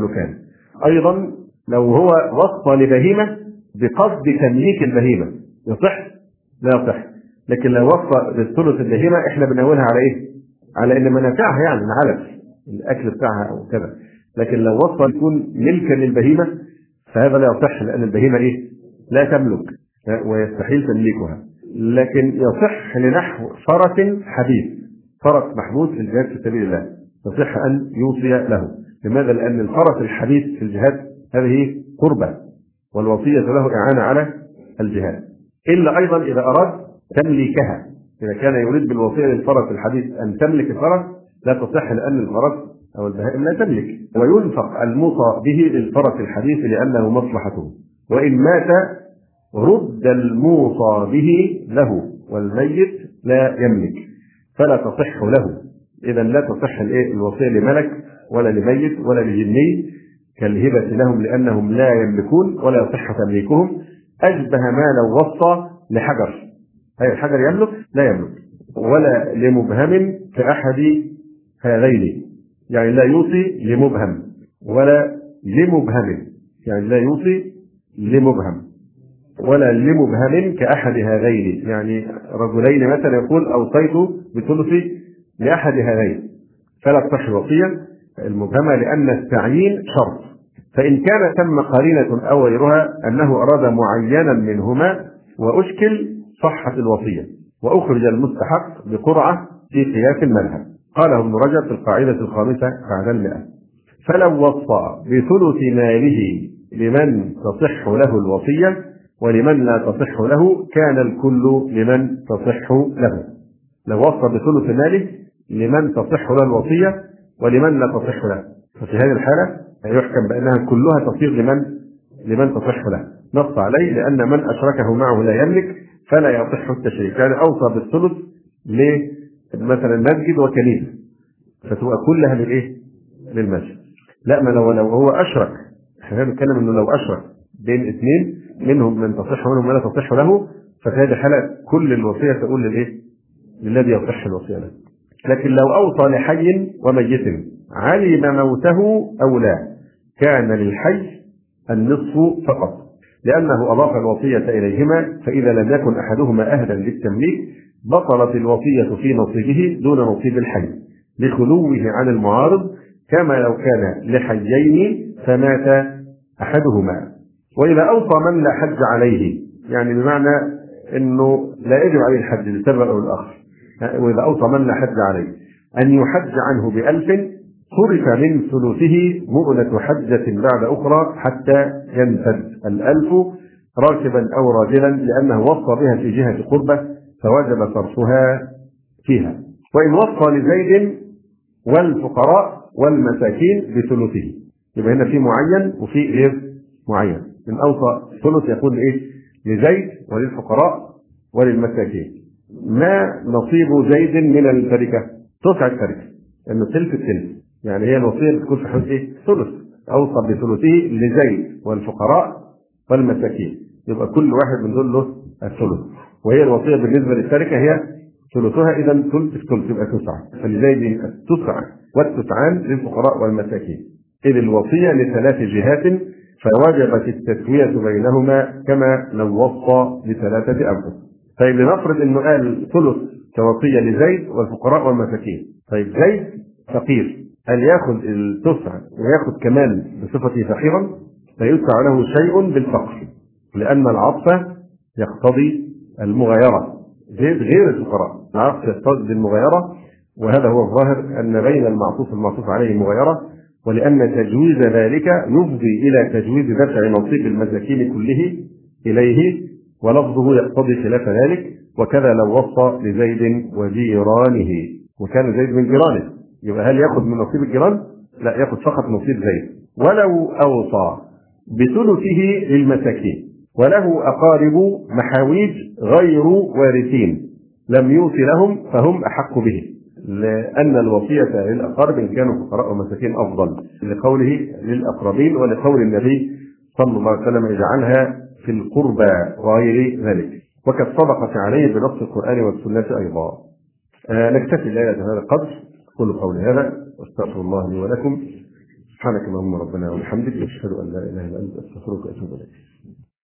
أيضا لو هو وصف لبهيمة بقصد تمليك البهيمة يصح؟ لا يصح. لكن لو وصف بالثلث البهيمة احنا بنقولها على ايه؟ على ان منافعها يعني العلف الاكل بتاعها او كذا. لكن لو وصف يكون ملكا للبهيمة فهذا لا يصح، لأن البهيمة ايه؟ لا تملك ويستحيل تمليكها. لكن يصح لنحو فرس حديث، فرس محبوس في الجهاد في سبيل الله، يصح أن يوصي له. لماذا؟ لأن الفرس الحديث في الجهاد هذه قربة، والوصية له إعانة على الجهاد. إلا أيضا إذا أراد تمليكها، إذا كان يريد بالوصية للفرس الحديث أن تملك الفرس لا تصح، لأن الفرس أو البهائم لا تملك. وينفق الموصى به للفرس الحديث لأنه مصلحته، وإن مات رد الموصى به له، والميت لا يملك فلا تصح له. إذا لا تصح الوصية لملك ولا لميت ولا لجني كالهبة لهم، لأنهم لا يملكون ولا يصح تمليكهم. أشبه ما لو وصى لحجر، هذا الحجر يملك؟ لا يملك. ولا لمبهم كأحد هذين، يعني لا يوصي لمبهم ولا لمبهم، يعني لا يوصي لمبهم ولا لمبهم كأحد هذين. يعني رجلين مثلا يقول أوصيت بثلث لأحد هذين، فلا تصح الوصية المبهمة، لأن التعيين شرط. فإن كان ثم قرينة أو غيرها أنه أراد معينا منهما وأشكل صحت الوصية، وأخرج المستحق بقرعة في قياس المذهب. قاله ابن رجب في القاعدة الخامسة بعد 100. فلو وصى بثلث ماله لمن تصح له الوصية ولمن لا تصح له كان الكل لمن تصح له. لو وصى بثلث ماله لمن تصح له الوصية ولمن لا تصح له. ففي هذه الحالة يحكم بأنها كلها تصير لمن تصح له. نص عليه لأن من أشركه معه لا يملك فلا يصح التشريك. يعني أوصى بالثلث مثلا مسجد وكنيسة فتبقى كلها للمسجد. لا، ما لو هو أشرك، احنا بنتكلم انه لو أشرك بين اثنين منهم من تصح ومنهم من لا تصح له، ففي هذه الحالة كل الوصية تقول للذي يصح الوصية له. لكن لو أوصى لحي وميت علم موته أو لا كان للحي النصف فقط، لأنه أضاف الوصية إليهما، فإذا لم يكن أحدهما أهلا للتمليك بطلت الوصية في نصيبه دون نصيب الحي لخلوه عن المعارض، كما لو كان لحيين فمات أحدهما. وإذا أوصى من لا حج عليه، يعني بمعنى أنه لا يجب عليه الحج لسبب أو الآخر، وإذا أوصى من لا حج عليه أن يحج عنه ب1000 صرف من ثلثه مؤنة حجة بعد أخرى حتى ينفد 1000 راكبا أو راجلا، لأنه وصى بها في جهة قربة فوجب صرفها فيها. وإن وصى لزيد والفقراء والمساكين بثلثه، يبقى هنا في معين وفي غير معين. إن أوصى ثلث يكون لزيد وللفقراء وللمساكين. ما نصيب زيد من التركة؟ تسع التركة، إنه ثلث الثلث، يعني هي الوصية بتكون في حدود ثلث. أوصى بثلثه لزيد والفقراء والمساكين، يبقى كل واحد من دول له الثلث، وهي الوصية بالنسبة للتركة هي ثلثها، إذا ثلث الثلث يبقى 9، فلزيد 9 والتسعان للفقراء والمساكين، إذ الوصية ل3 جهات فوجبت التسوية بينهما كما لو وصى ل3 أنفس. طيب لنفرض إنه قال ثلث كوصية لزيد والفقراء والمساكين. طيب زيد فقير، هل ياخذ ال9 وياخذ كمان بصفته فقيرا؟ لا يدفع له شيء بالفقر، لأن العطف يقتضي المغايرة غير الفقراء. العطف يقتضي المغايرة، وهذا هو الظاهر أن بين المعطوف عليه مغايرة، ولأن تجويز ذلك يفضي إلى تجويز دفع نصيب المساكين كله إليه، ولفظه يقتضي خلاف ذلك. وكذا لو وصى لزيد وجيرانه وكان زيد من جيرانه، يبقى هل يأخذ من نصيب الجيران؟ لا، يأخذ فقط نصيب زيد. ولو أوصى بثلثه للمساكين وله أقارب محاويج غير وارثين لم يوصي لهم فهم أحق به، لأن الوصية للأقارب إن كانوا فقراء ومساكين أفضل، لقوله للأقربين ولقول النبي صلى الله عليه وسلم اجعلها في القربى وغير ذلك، وقد صدقت عليه بنص القرآن والسنة أيضا. نكتفي الآية بهذا القدر. كل قولي هذا واستغفر الله لي ولكم. سبحانك اللهم ربنا وبحمدك، أشهد أن لا إله إلا أنت، أستغفرك وأتوب إليك.